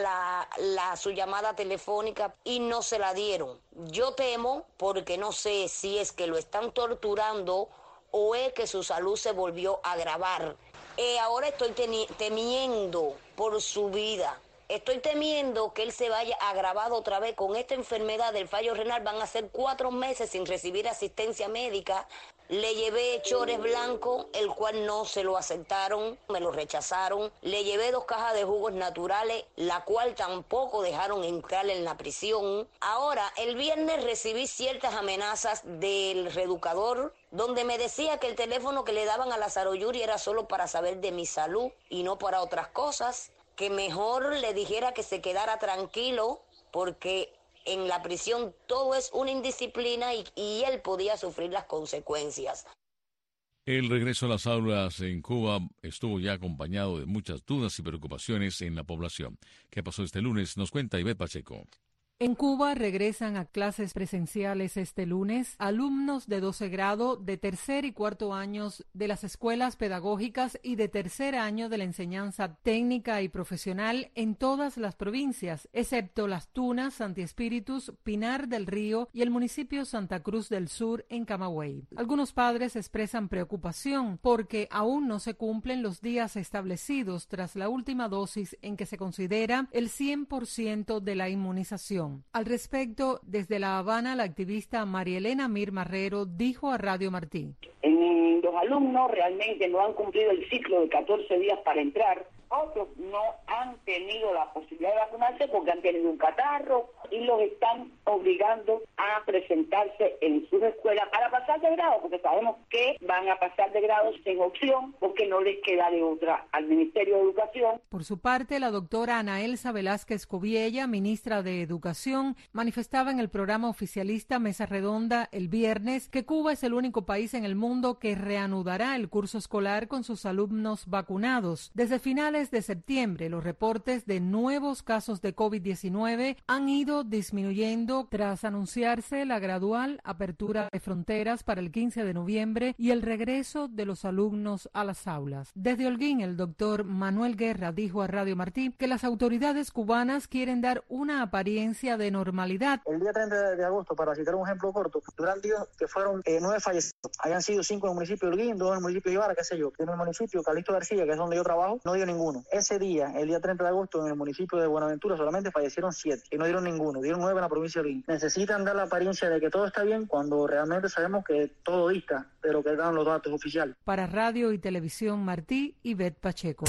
su llamada telefónica y no se la dieron. Yo temo, porque no sé si es que lo están torturando o es que su salud se volvió a agravar. Ahora estoy temiendo por su vida. Estoy temiendo que él se vaya agravado otra vez con esta enfermedad del fallo renal. Van a ser 4 meses sin recibir asistencia médica. Le llevé chores blancos, el cual no se lo aceptaron, me lo rechazaron. Le llevé 2 cajas de jugos naturales, la cual tampoco dejaron entrar en la prisión. Ahora, el viernes recibí ciertas amenazas del reeducador, donde me decía que el teléfono que le daban a Lázaro Yuri era solo para saber de mi salud y no para otras cosas. Que mejor le dijera que se quedara tranquilo porque en la prisión todo es una indisciplina y él podía sufrir las consecuencias. El regreso a las aulas en Cuba estuvo ya acompañado de muchas dudas y preocupaciones en la población. ¿Qué pasó este lunes? Nos cuenta Ivette Pacheco. En Cuba regresan a clases presenciales este lunes alumnos de 12 grado, de tercer y cuarto años de las escuelas pedagógicas y de tercer año de la enseñanza técnica y profesional en todas las provincias, excepto Las Tunas, Santi Espíritus, Pinar del Río y el municipio Santa Cruz del Sur en Camagüey. Algunos padres expresan preocupación porque aún no se cumplen los días establecidos tras la última dosis en que se considera el 100% de la inmunización. Al respecto, desde La Habana, la activista María Elena Mir Marrero dijo a Radio Martí. Los alumnos realmente no han cumplido el ciclo de 14 días para entrar. Otros no han tenido la posibilidad de vacunarse porque han tenido un catarro y los están obligando a presentarse en sus escuelas para pasar de grado, porque sabemos que van a pasar de grado sin opción porque no les queda de otra al Ministerio de Educación. Por su parte, la doctora Ana Elsa Velázquez Coviella, ministra de Educación, manifestaba en el programa oficialista Mesa Redonda el viernes que Cuba es el único país en el mundo que reanudará el curso escolar con sus alumnos vacunados. Desde finales de septiembre, los reportes de nuevos casos de COVID-19 han ido disminuyendo tras anunciarse la gradual apertura de fronteras para el 15 de noviembre y el regreso de los alumnos a las aulas. Desde Holguín, el doctor Manuel Guerra dijo a Radio Martí que las autoridades cubanas quieren dar una apariencia de normalidad. El día 30 de agosto, para citar un ejemplo corto, durante días que fueron 9 fallecidos, hayan sido 5 en el municipio de Holguín, 2 en el municipio de Ibarra, qué sé yo. En el municipio Calixto García, que es donde yo trabajo, no dio ninguno. Ese día, el día 30 de agosto, en el municipio de Buenaventura solamente fallecieron 7 y no dieron ninguno, dieron 9 en la provincia de Holguín. Necesitan dar la apariencia de que todo está bien cuando realmente sabemos que todo dista de lo que dan los datos oficiales. Para Radio y Televisión Martí, Ivette Pacheco.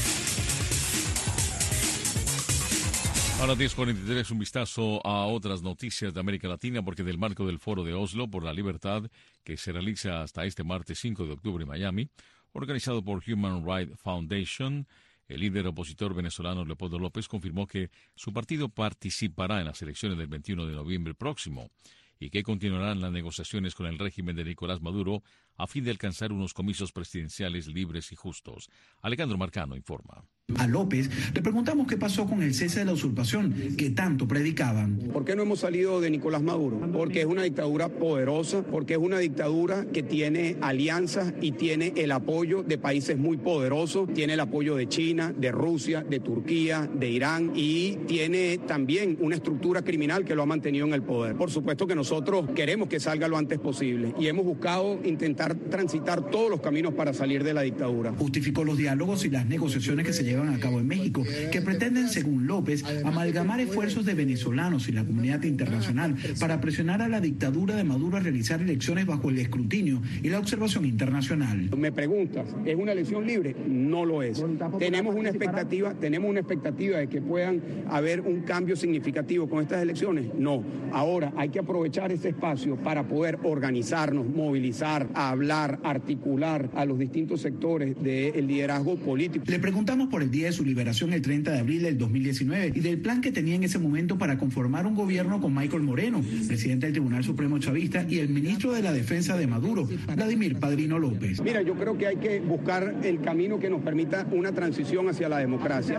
A las 10:43, un vistazo a otras noticias de América Latina, porque del marco del Foro de Oslo por la Libertad, que se realiza hasta este martes 5 de octubre en Miami, organizado por Human Rights Foundation, el líder opositor venezolano Leopoldo López confirmó que su partido participará en las elecciones del 21 de noviembre próximo y que continuarán las negociaciones con el régimen de Nicolás Maduro a fin de alcanzar unos comicios presidenciales libres y justos. Alejandro Marcano informa. A López le preguntamos qué pasó con el cese de la usurpación que tanto predicaban. ¿Por qué no hemos salido de Nicolás Maduro? Porque es una dictadura poderosa, porque es una dictadura que tiene alianzas y tiene el apoyo de países muy poderosos, tiene el apoyo de China, de Rusia, de Turquía, de Irán y tiene también una estructura criminal que lo ha mantenido en el poder. Por supuesto que nosotros queremos que salga lo antes posible y hemos buscado intentar transitar todos los caminos para salir de la dictadura. Justificó los diálogos y las negociaciones que se llevan a cabo en México, que pretenden, según López, amalgamar esfuerzos de venezolanos y la comunidad internacional para presionar a la dictadura de Maduro a realizar elecciones bajo el escrutinio y la observación internacional. Me preguntas, ¿es una elección libre? No lo es. Tenemos una expectativa de que puedan haber un cambio significativo con estas elecciones. No. Ahora hay que aprovechar ese espacio para poder organizarnos, movilizar, hablar, articular a los distintos sectores del liderazgo político. Le preguntamos por el día de su liberación el 30 de abril del 2019 y del plan que tenía en ese momento para conformar un gobierno con Michael Moreno, presidente del Tribunal Supremo chavista, y el ministro de la Defensa de Maduro, Vladimir Padrino López. Mira, yo creo que hay que buscar el camino que nos permita una transición hacia la democracia.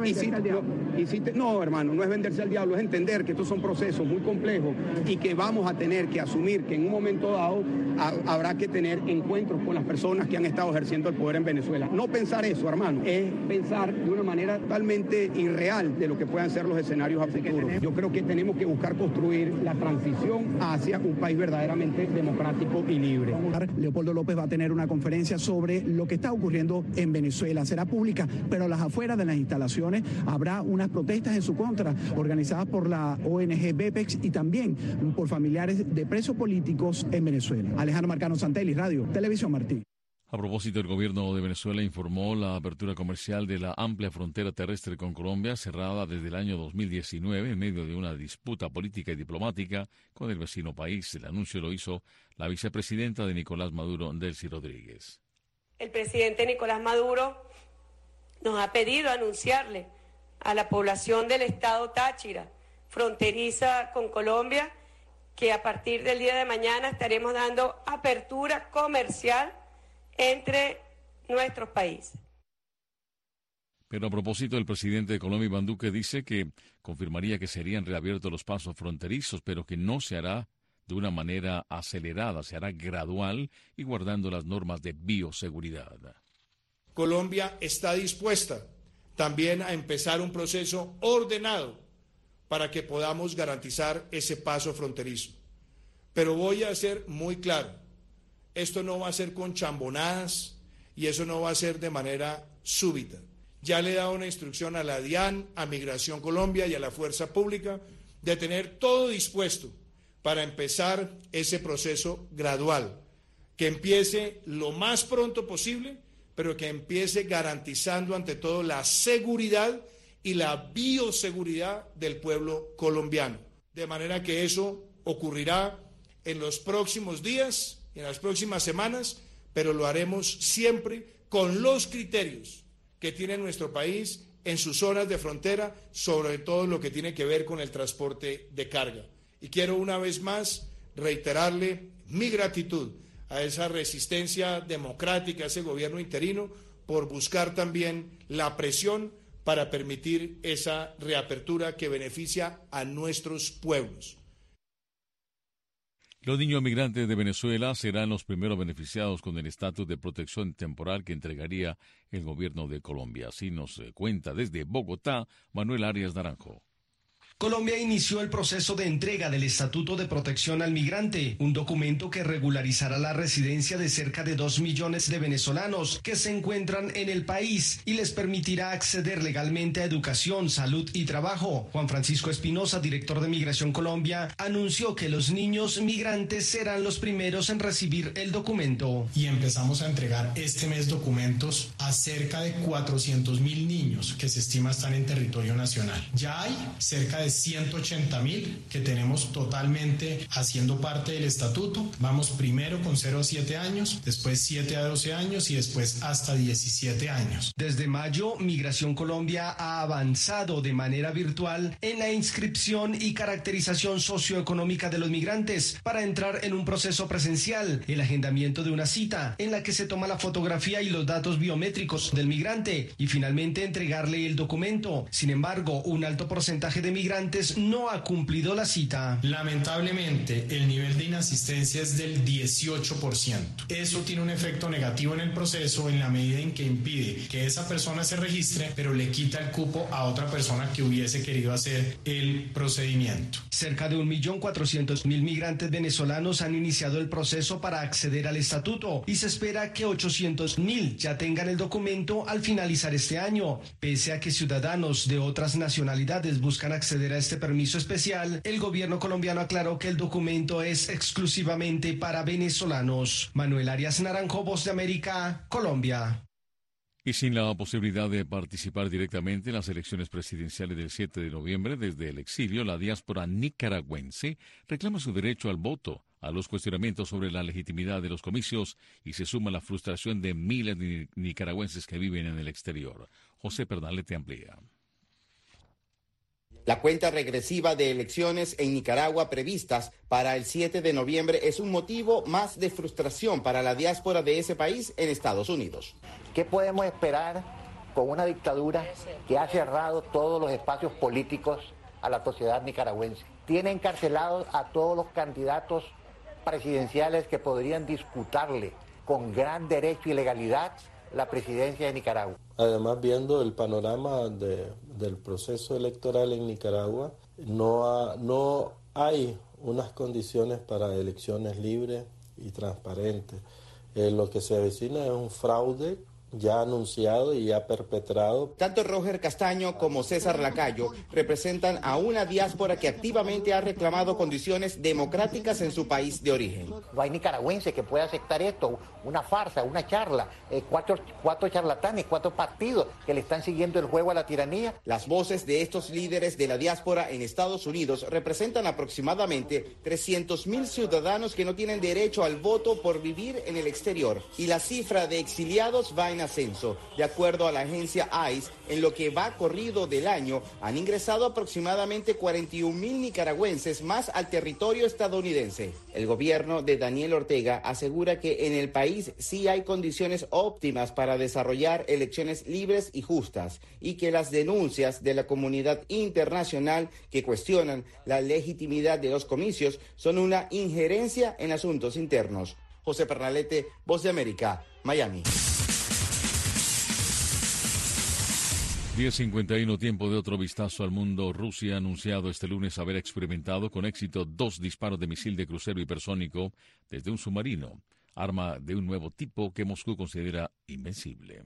No, hermano, no es venderse al diablo, es entender que estos son procesos muy complejos y que vamos a tener que asumir que en un momento dado habrá que tener encuentros con las personas que han estado ejerciendo el poder en Venezuela. No pensar eso, hermano, es pensar de una manera totalmente irreal de lo que puedan ser los escenarios a futuro. Yo creo que tenemos que buscar construir la transición hacia un país verdaderamente democrático y libre. Leopoldo López va a tener una conferencia sobre lo que está ocurriendo en Venezuela. Será pública, pero a las afueras de las instalaciones habrá unas protestas en su contra, organizadas por la ONG BEPEX y también por familiares de presos políticos en Venezuela. Alejandro Marcano Santelli, Radio Televisión Martí. A propósito, el gobierno de Venezuela informó la apertura comercial de la amplia frontera terrestre con Colombia, cerrada desde el año 2019 en medio de una disputa política y diplomática con el vecino país. El anuncio lo hizo la vicepresidenta de Nicolás Maduro, Delcy Rodríguez. El presidente Nicolás Maduro nos ha pedido anunciarle a la población del estado Táchira, fronteriza con Colombia, que a partir del día de mañana estaremos dando apertura comercial entre nuestros países. Pero a propósito, el presidente de Colombia, Iván Duque, dice que confirmaría que serían reabiertos los pasos fronterizos, pero que no se hará de una manera acelerada, se hará gradual y guardando las normas de bioseguridad. Colombia está dispuesta también a empezar un proceso ordenado para que podamos garantizar ese paso fronterizo. Pero voy a ser muy claro. Esto no va a ser con chambonadas y eso no va a ser de manera súbita. Ya le he dado una instrucción a la DIAN, a Migración Colombia y a la Fuerza Pública de tener todo dispuesto para empezar ese proceso gradual, que empiece lo más pronto posible, pero que empiece garantizando ante todo la seguridad y la bioseguridad del pueblo colombiano. De manera que eso ocurrirá en los próximos días, en las próximas semanas, pero lo haremos siempre con los criterios que tiene nuestro país en sus zonas de frontera, sobre todo lo que tiene que ver con el transporte de carga. Y quiero una vez más reiterarle mi gratitud a esa resistencia democrática, a ese gobierno interino, por buscar también la presión para permitir esa reapertura que beneficia a nuestros pueblos. Los niños migrantes de Venezuela serán los primeros beneficiados con el estatus de protección temporal que entregaría el gobierno de Colombia. Así nos cuenta desde Bogotá Manuel Arias Naranjo. Colombia inició el proceso de entrega del Estatuto de Protección al Migrante, un documento que regularizará la residencia de cerca de 2 millones de venezolanos que se encuentran en el país y les permitirá acceder legalmente a educación, salud y trabajo. Juan Francisco Espinosa, director de Migración Colombia, anunció que los niños migrantes serán los primeros en recibir el documento. Y empezamos a entregar este mes documentos a cerca de 400.000 niños que se estima están en territorio nacional. Ya hay cerca de de 180.000 que tenemos totalmente haciendo parte del estatuto. Vamos primero con 0 a 7 años, después 7 a 12 años y después hasta 17 años. Desde mayo, Migración Colombia ha avanzado de manera virtual en la inscripción y caracterización socioeconómica de los migrantes para entrar en un proceso presencial, el agendamiento de una cita en la que se toma la fotografía y los datos biométricos del migrante y finalmente entregarle el documento. Sin embargo, un alto porcentaje de migrantes no ha cumplido la cita. Lamentablemente, el nivel de inasistencia es del 18%. Eso tiene un efecto negativo en el proceso en la medida en que impide que esa persona se registre, pero le quita el cupo a otra persona que hubiese querido hacer el procedimiento. Cerca de 1.400.000 migrantes venezolanos han iniciado el proceso para acceder al estatuto y se espera que 800.000 ya tengan el documento al finalizar este año. Pese a que ciudadanos de otras nacionalidades buscan acceder a este permiso especial, el gobierno colombiano aclaró que el documento es exclusivamente para venezolanos. Manuel Arias Naranjo, Voz de América, Colombia. Y sin la posibilidad de participar directamente en las elecciones presidenciales del 7 de noviembre, desde el exilio, la diáspora nicaragüense reclama su derecho al voto, a los cuestionamientos sobre la legitimidad de los comicios y se suma la frustración de miles de nicaragüenses que viven en el exterior. José Pernalete amplía. La cuenta regresiva de elecciones en Nicaragua previstas para el 7 de noviembre es un motivo más de frustración para la diáspora de ese país en Estados Unidos. ¿Qué podemos esperar con una dictadura que ha cerrado todos los espacios políticos a la sociedad nicaragüense? Tiene encarcelados a todos los candidatos presidenciales que podrían disputarle con gran derecho y legalidad la presidencia de Nicaragua. Además, viendo el panorama del proceso electoral en Nicaragua, no hay unas condiciones para elecciones libres y transparentes. Lo que se avecina es un fraude ya anunciado y ya perpetrado. Tanto Roger Castaño como César Lacayo representan a una diáspora que activamente ha reclamado condiciones democráticas en su país de origen. No hay nicaragüense que pueda aceptar esto, una farsa, una charla, cuatro charlatanes, 4 partidos que le están siguiendo el juego a la tiranía. Las voces de estos líderes de la diáspora en Estados Unidos representan aproximadamente 300.000 ciudadanos que no tienen derecho al voto por vivir en el exterior. Y la cifra de exiliados va en ascenso. De acuerdo a la agencia ICE, en lo que va corrido del año, han ingresado aproximadamente 41.000 nicaragüenses más al territorio estadounidense. El gobierno de Daniel Ortega asegura que en el país sí hay condiciones óptimas para desarrollar elecciones libres y justas, y que las denuncias de la comunidad internacional que cuestionan la legitimidad de los comicios son una injerencia en asuntos internos. José Pernalete, Voz de América, Miami. 10:51, tiempo de otro vistazo al mundo. Rusia ha anunciado este lunes haber experimentado con éxito 2 disparos de misil de crucero hipersónico desde un submarino, arma de un nuevo tipo que Moscú considera invencible.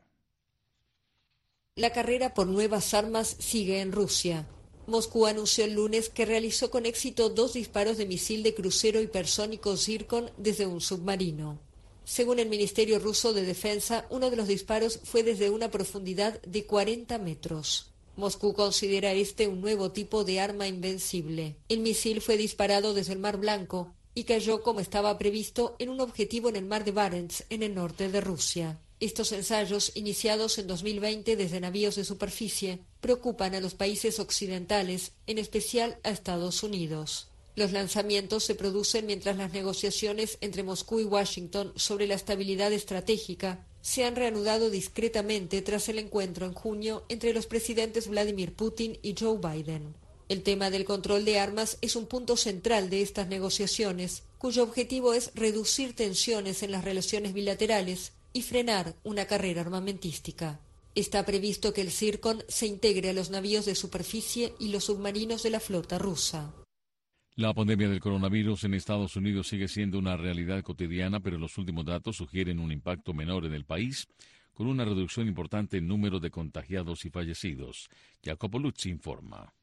La carrera por nuevas armas sigue en Rusia. Moscú anunció el lunes que realizó con éxito 2 disparos de misil de crucero hipersónico Zircon desde un submarino. Según el Ministerio Ruso de Defensa, uno de los disparos fue desde una profundidad de 40 metros. Moscú considera este un nuevo tipo de arma invencible. El misil fue disparado desde el Mar Blanco y cayó como estaba previsto en un objetivo en el Mar de Barents, en el norte de Rusia. Estos ensayos, iniciados en 2020 desde navíos de superficie, preocupan a los países occidentales, en especial a Estados Unidos. Los lanzamientos se producen mientras las negociaciones entre Moscú y Washington sobre la estabilidad estratégica se han reanudado discretamente tras el encuentro en junio entre los presidentes Vladimir Putin y Joe Biden. El tema del control de armas es un punto central de estas negociaciones, cuyo objetivo es reducir tensiones en las relaciones bilaterales y frenar una carrera armamentística. Está previsto que el Zircon se integre a los navíos de superficie y los submarinos de la flota rusa. La pandemia del coronavirus en Estados Unidos sigue siendo una realidad cotidiana, pero los últimos datos sugieren un impacto menor en el país, con una reducción importante en número de contagiados y fallecidos. Jacopo Luzzi informa.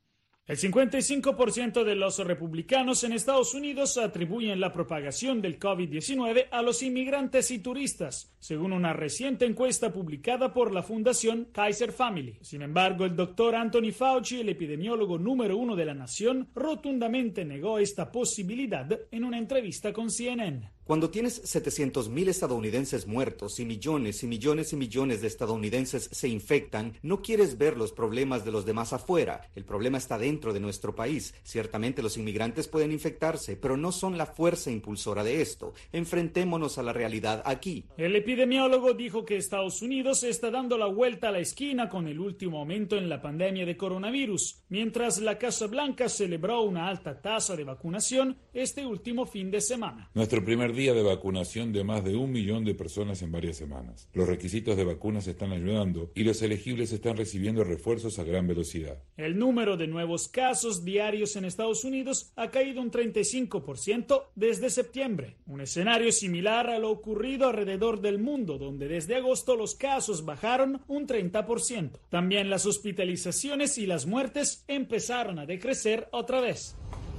El 55% de los republicanos en Estados Unidos atribuyen la propagación del COVID-19 a los inmigrantes y turistas, según una reciente encuesta publicada por la Fundación Kaiser Family. Sin embargo, el doctor Anthony Fauci, el epidemiólogo número 1 de la nación, rotundamente negó esta posibilidad en una entrevista con CNN. Cuando tienes 700,000 estadounidenses muertos y millones y millones y millones de estadounidenses se infectan, no quieres ver los problemas de los demás afuera. El problema está dentro de nuestro país. Ciertamente los inmigrantes pueden infectarse, pero no son la fuerza impulsora de esto. Enfrentémonos a la realidad aquí. El epidemiólogo dijo que Estados Unidos está dando la vuelta a la esquina con el último aumento en la pandemia de coronavirus, mientras la Casa Blanca celebró una alta tasa de vacunación este último fin de semana. Nuestro primer día de vacunación de más de 1 millón de personas en varias semanas. Los requisitos de vacunas están ayudando y los elegibles están recibiendo refuerzos a gran velocidad. El número de nuevos casos diarios en Estados Unidos ha caído un 35% desde septiembre, un escenario similar a lo ocurrido alrededor del mundo, donde desde agosto los casos bajaron un 30%. También las hospitalizaciones y las muertes empezaron a decrecer otra vez.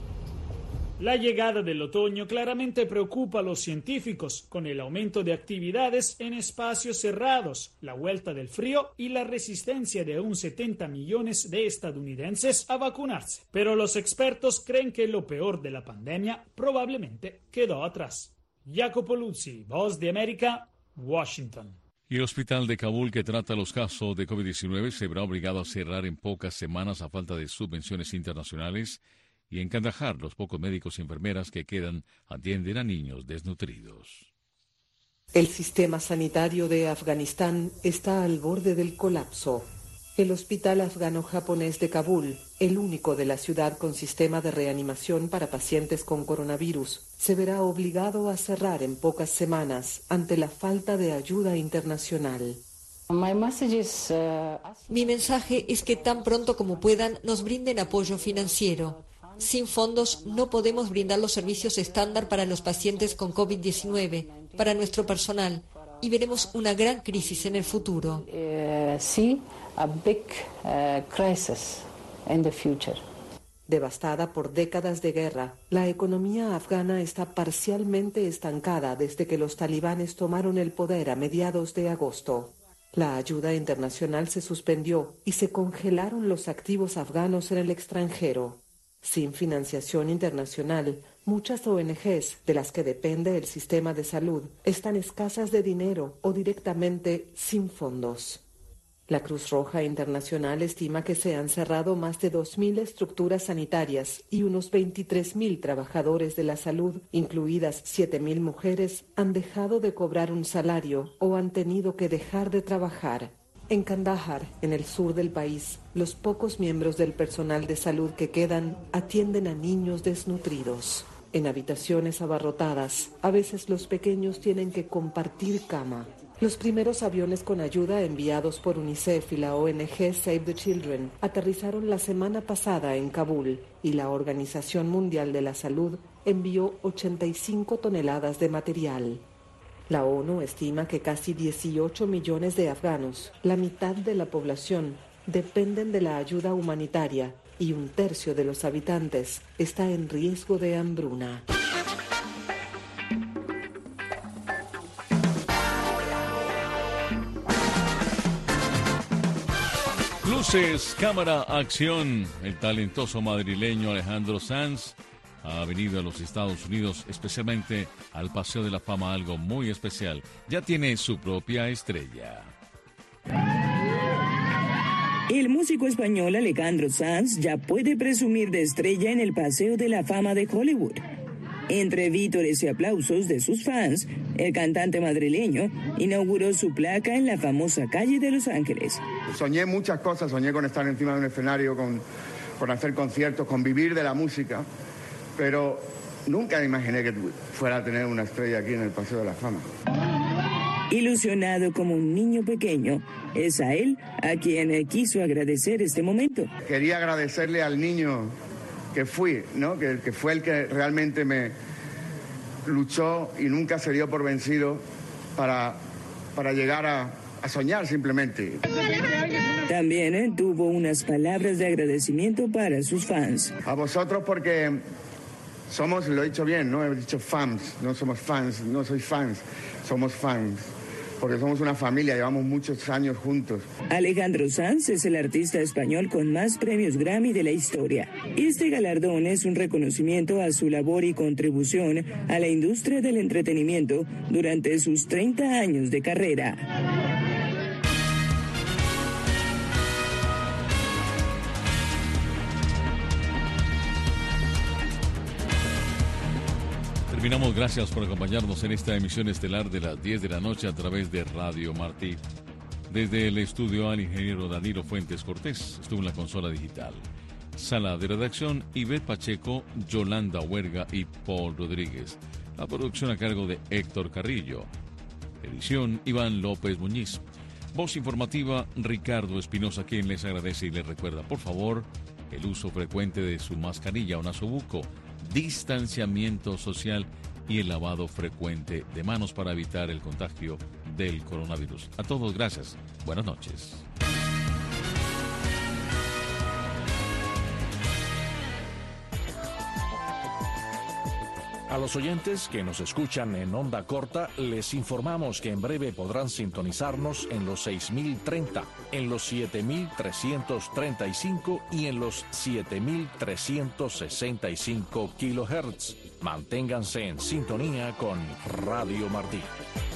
La llegada del otoño claramente preocupa a los científicos, con el aumento de actividades en espacios cerrados, la vuelta del frío y la resistencia de aún 70 millones de estadounidenses a vacunarse. Pero los expertos creen que lo peor de la pandemia probablemente quedó atrás. Jacopo Luzzi, Voz de América, Washington. Y el hospital de Kabul que trata los casos de COVID-19 se verá obligado a cerrar en pocas semanas a falta de subvenciones internacionales. Y en Kandahar, los pocos médicos y enfermeras que quedan atienden a niños desnutridos. El sistema sanitario de Afganistán está al borde del colapso. El hospital afgano-japonés de Kabul, el único de la ciudad con sistema de reanimación para pacientes con coronavirus, se verá obligado a cerrar en pocas semanas ante la falta de ayuda internacional. Mi mensaje es que tan pronto como puedan nos brinden apoyo financiero. Sin fondos no podemos brindar los servicios estándar para los pacientes con COVID-19, para nuestro personal, y veremos una gran crisis en el futuro. Devastada por décadas de guerra, la economía afgana está parcialmente estancada desde que los talibanes tomaron el poder a mediados de agosto. La ayuda internacional se suspendió y se congelaron los activos afganos en el extranjero. Sin financiación internacional, muchas ONGs, de las que depende el sistema de salud, están escasas de dinero o directamente sin fondos. La Cruz Roja Internacional estima que se han cerrado más de 2.000 estructuras sanitarias y unos 23.000 trabajadores de la salud, incluidas 7.000 mujeres, han dejado de cobrar un salario o han tenido que dejar de trabajar. En Kandahar, en el sur del país, los pocos miembros del personal de salud que quedan atienden a niños desnutridos. En habitaciones abarrotadas, a veces los pequeños tienen que compartir cama. Los primeros aviones con ayuda enviados por UNICEF y la ONG Save the Children aterrizaron la semana pasada en Kabul y la Organización Mundial de la Salud envió 85 toneladas de material. La ONU estima que casi 18 millones de afganos, la mitad de la población, dependen de la ayuda humanitaria y 1/3 de los habitantes está en riesgo de hambruna. Luces, cámara, acción. El talentoso madrileño Alejandro Sanz ha venido a los Estados Unidos, especialmente al Paseo de la Fama, algo muy especial. Ya tiene su propia estrella. El músico español Alejandro Sanz ya puede presumir de estrella en el Paseo de la Fama de Hollywood. Entre vítores y aplausos de sus fans, el cantante madrileño inauguró su placa en la famosa calle de Los Ángeles. Soñé muchas cosas, soñé con estar encima de un escenario, con hacer conciertos, con vivir de la música, pero nunca imaginé que fuera a tener una estrella aquí en el Paseo de la Fama. Ilusionado como un niño pequeño, es a él a quien quiso agradecer este momento. Quería agradecerle al niño que fui, ¿no? Que fue el que realmente me luchó y nunca se dio por vencido para llegar a soñar simplemente. También tuvo unas palabras de agradecimiento para sus fans. A vosotros porque somos, lo he dicho bien, no he dicho fans, no somos fans, no soy fans, somos fans. Porque somos una familia, llevamos muchos años juntos. Alejandro Sanz es el artista español con más premios Grammy de la historia. Este galardón es un reconocimiento a su labor y contribución a la industria del entretenimiento durante sus 30 años de carrera. Terminamos, gracias por acompañarnos en esta emisión estelar de las 10 de la noche a través de Radio Martí. Desde el estudio al ingeniero Danilo Fuentes Cortés, estuvo en la consola digital. Sala de redacción, Ivette Pacheco, Yolanda Huerga y Paul Rodríguez. La producción a cargo de Héctor Carrillo. Edición, Iván López Muñiz. Voz informativa, Ricardo Espinosa, quien les agradece y les recuerda, por favor, el uso frecuente de su mascarilla o nasobuco, distanciamiento social y el lavado frecuente de manos para evitar el contagio del coronavirus. A todos, gracias. Buenas noches. A los oyentes que nos escuchan en onda corta, les informamos que en breve podrán sintonizarnos en los 6030, en los 7335 y en los 7365 kHz. Manténganse en sintonía con Radio Martí.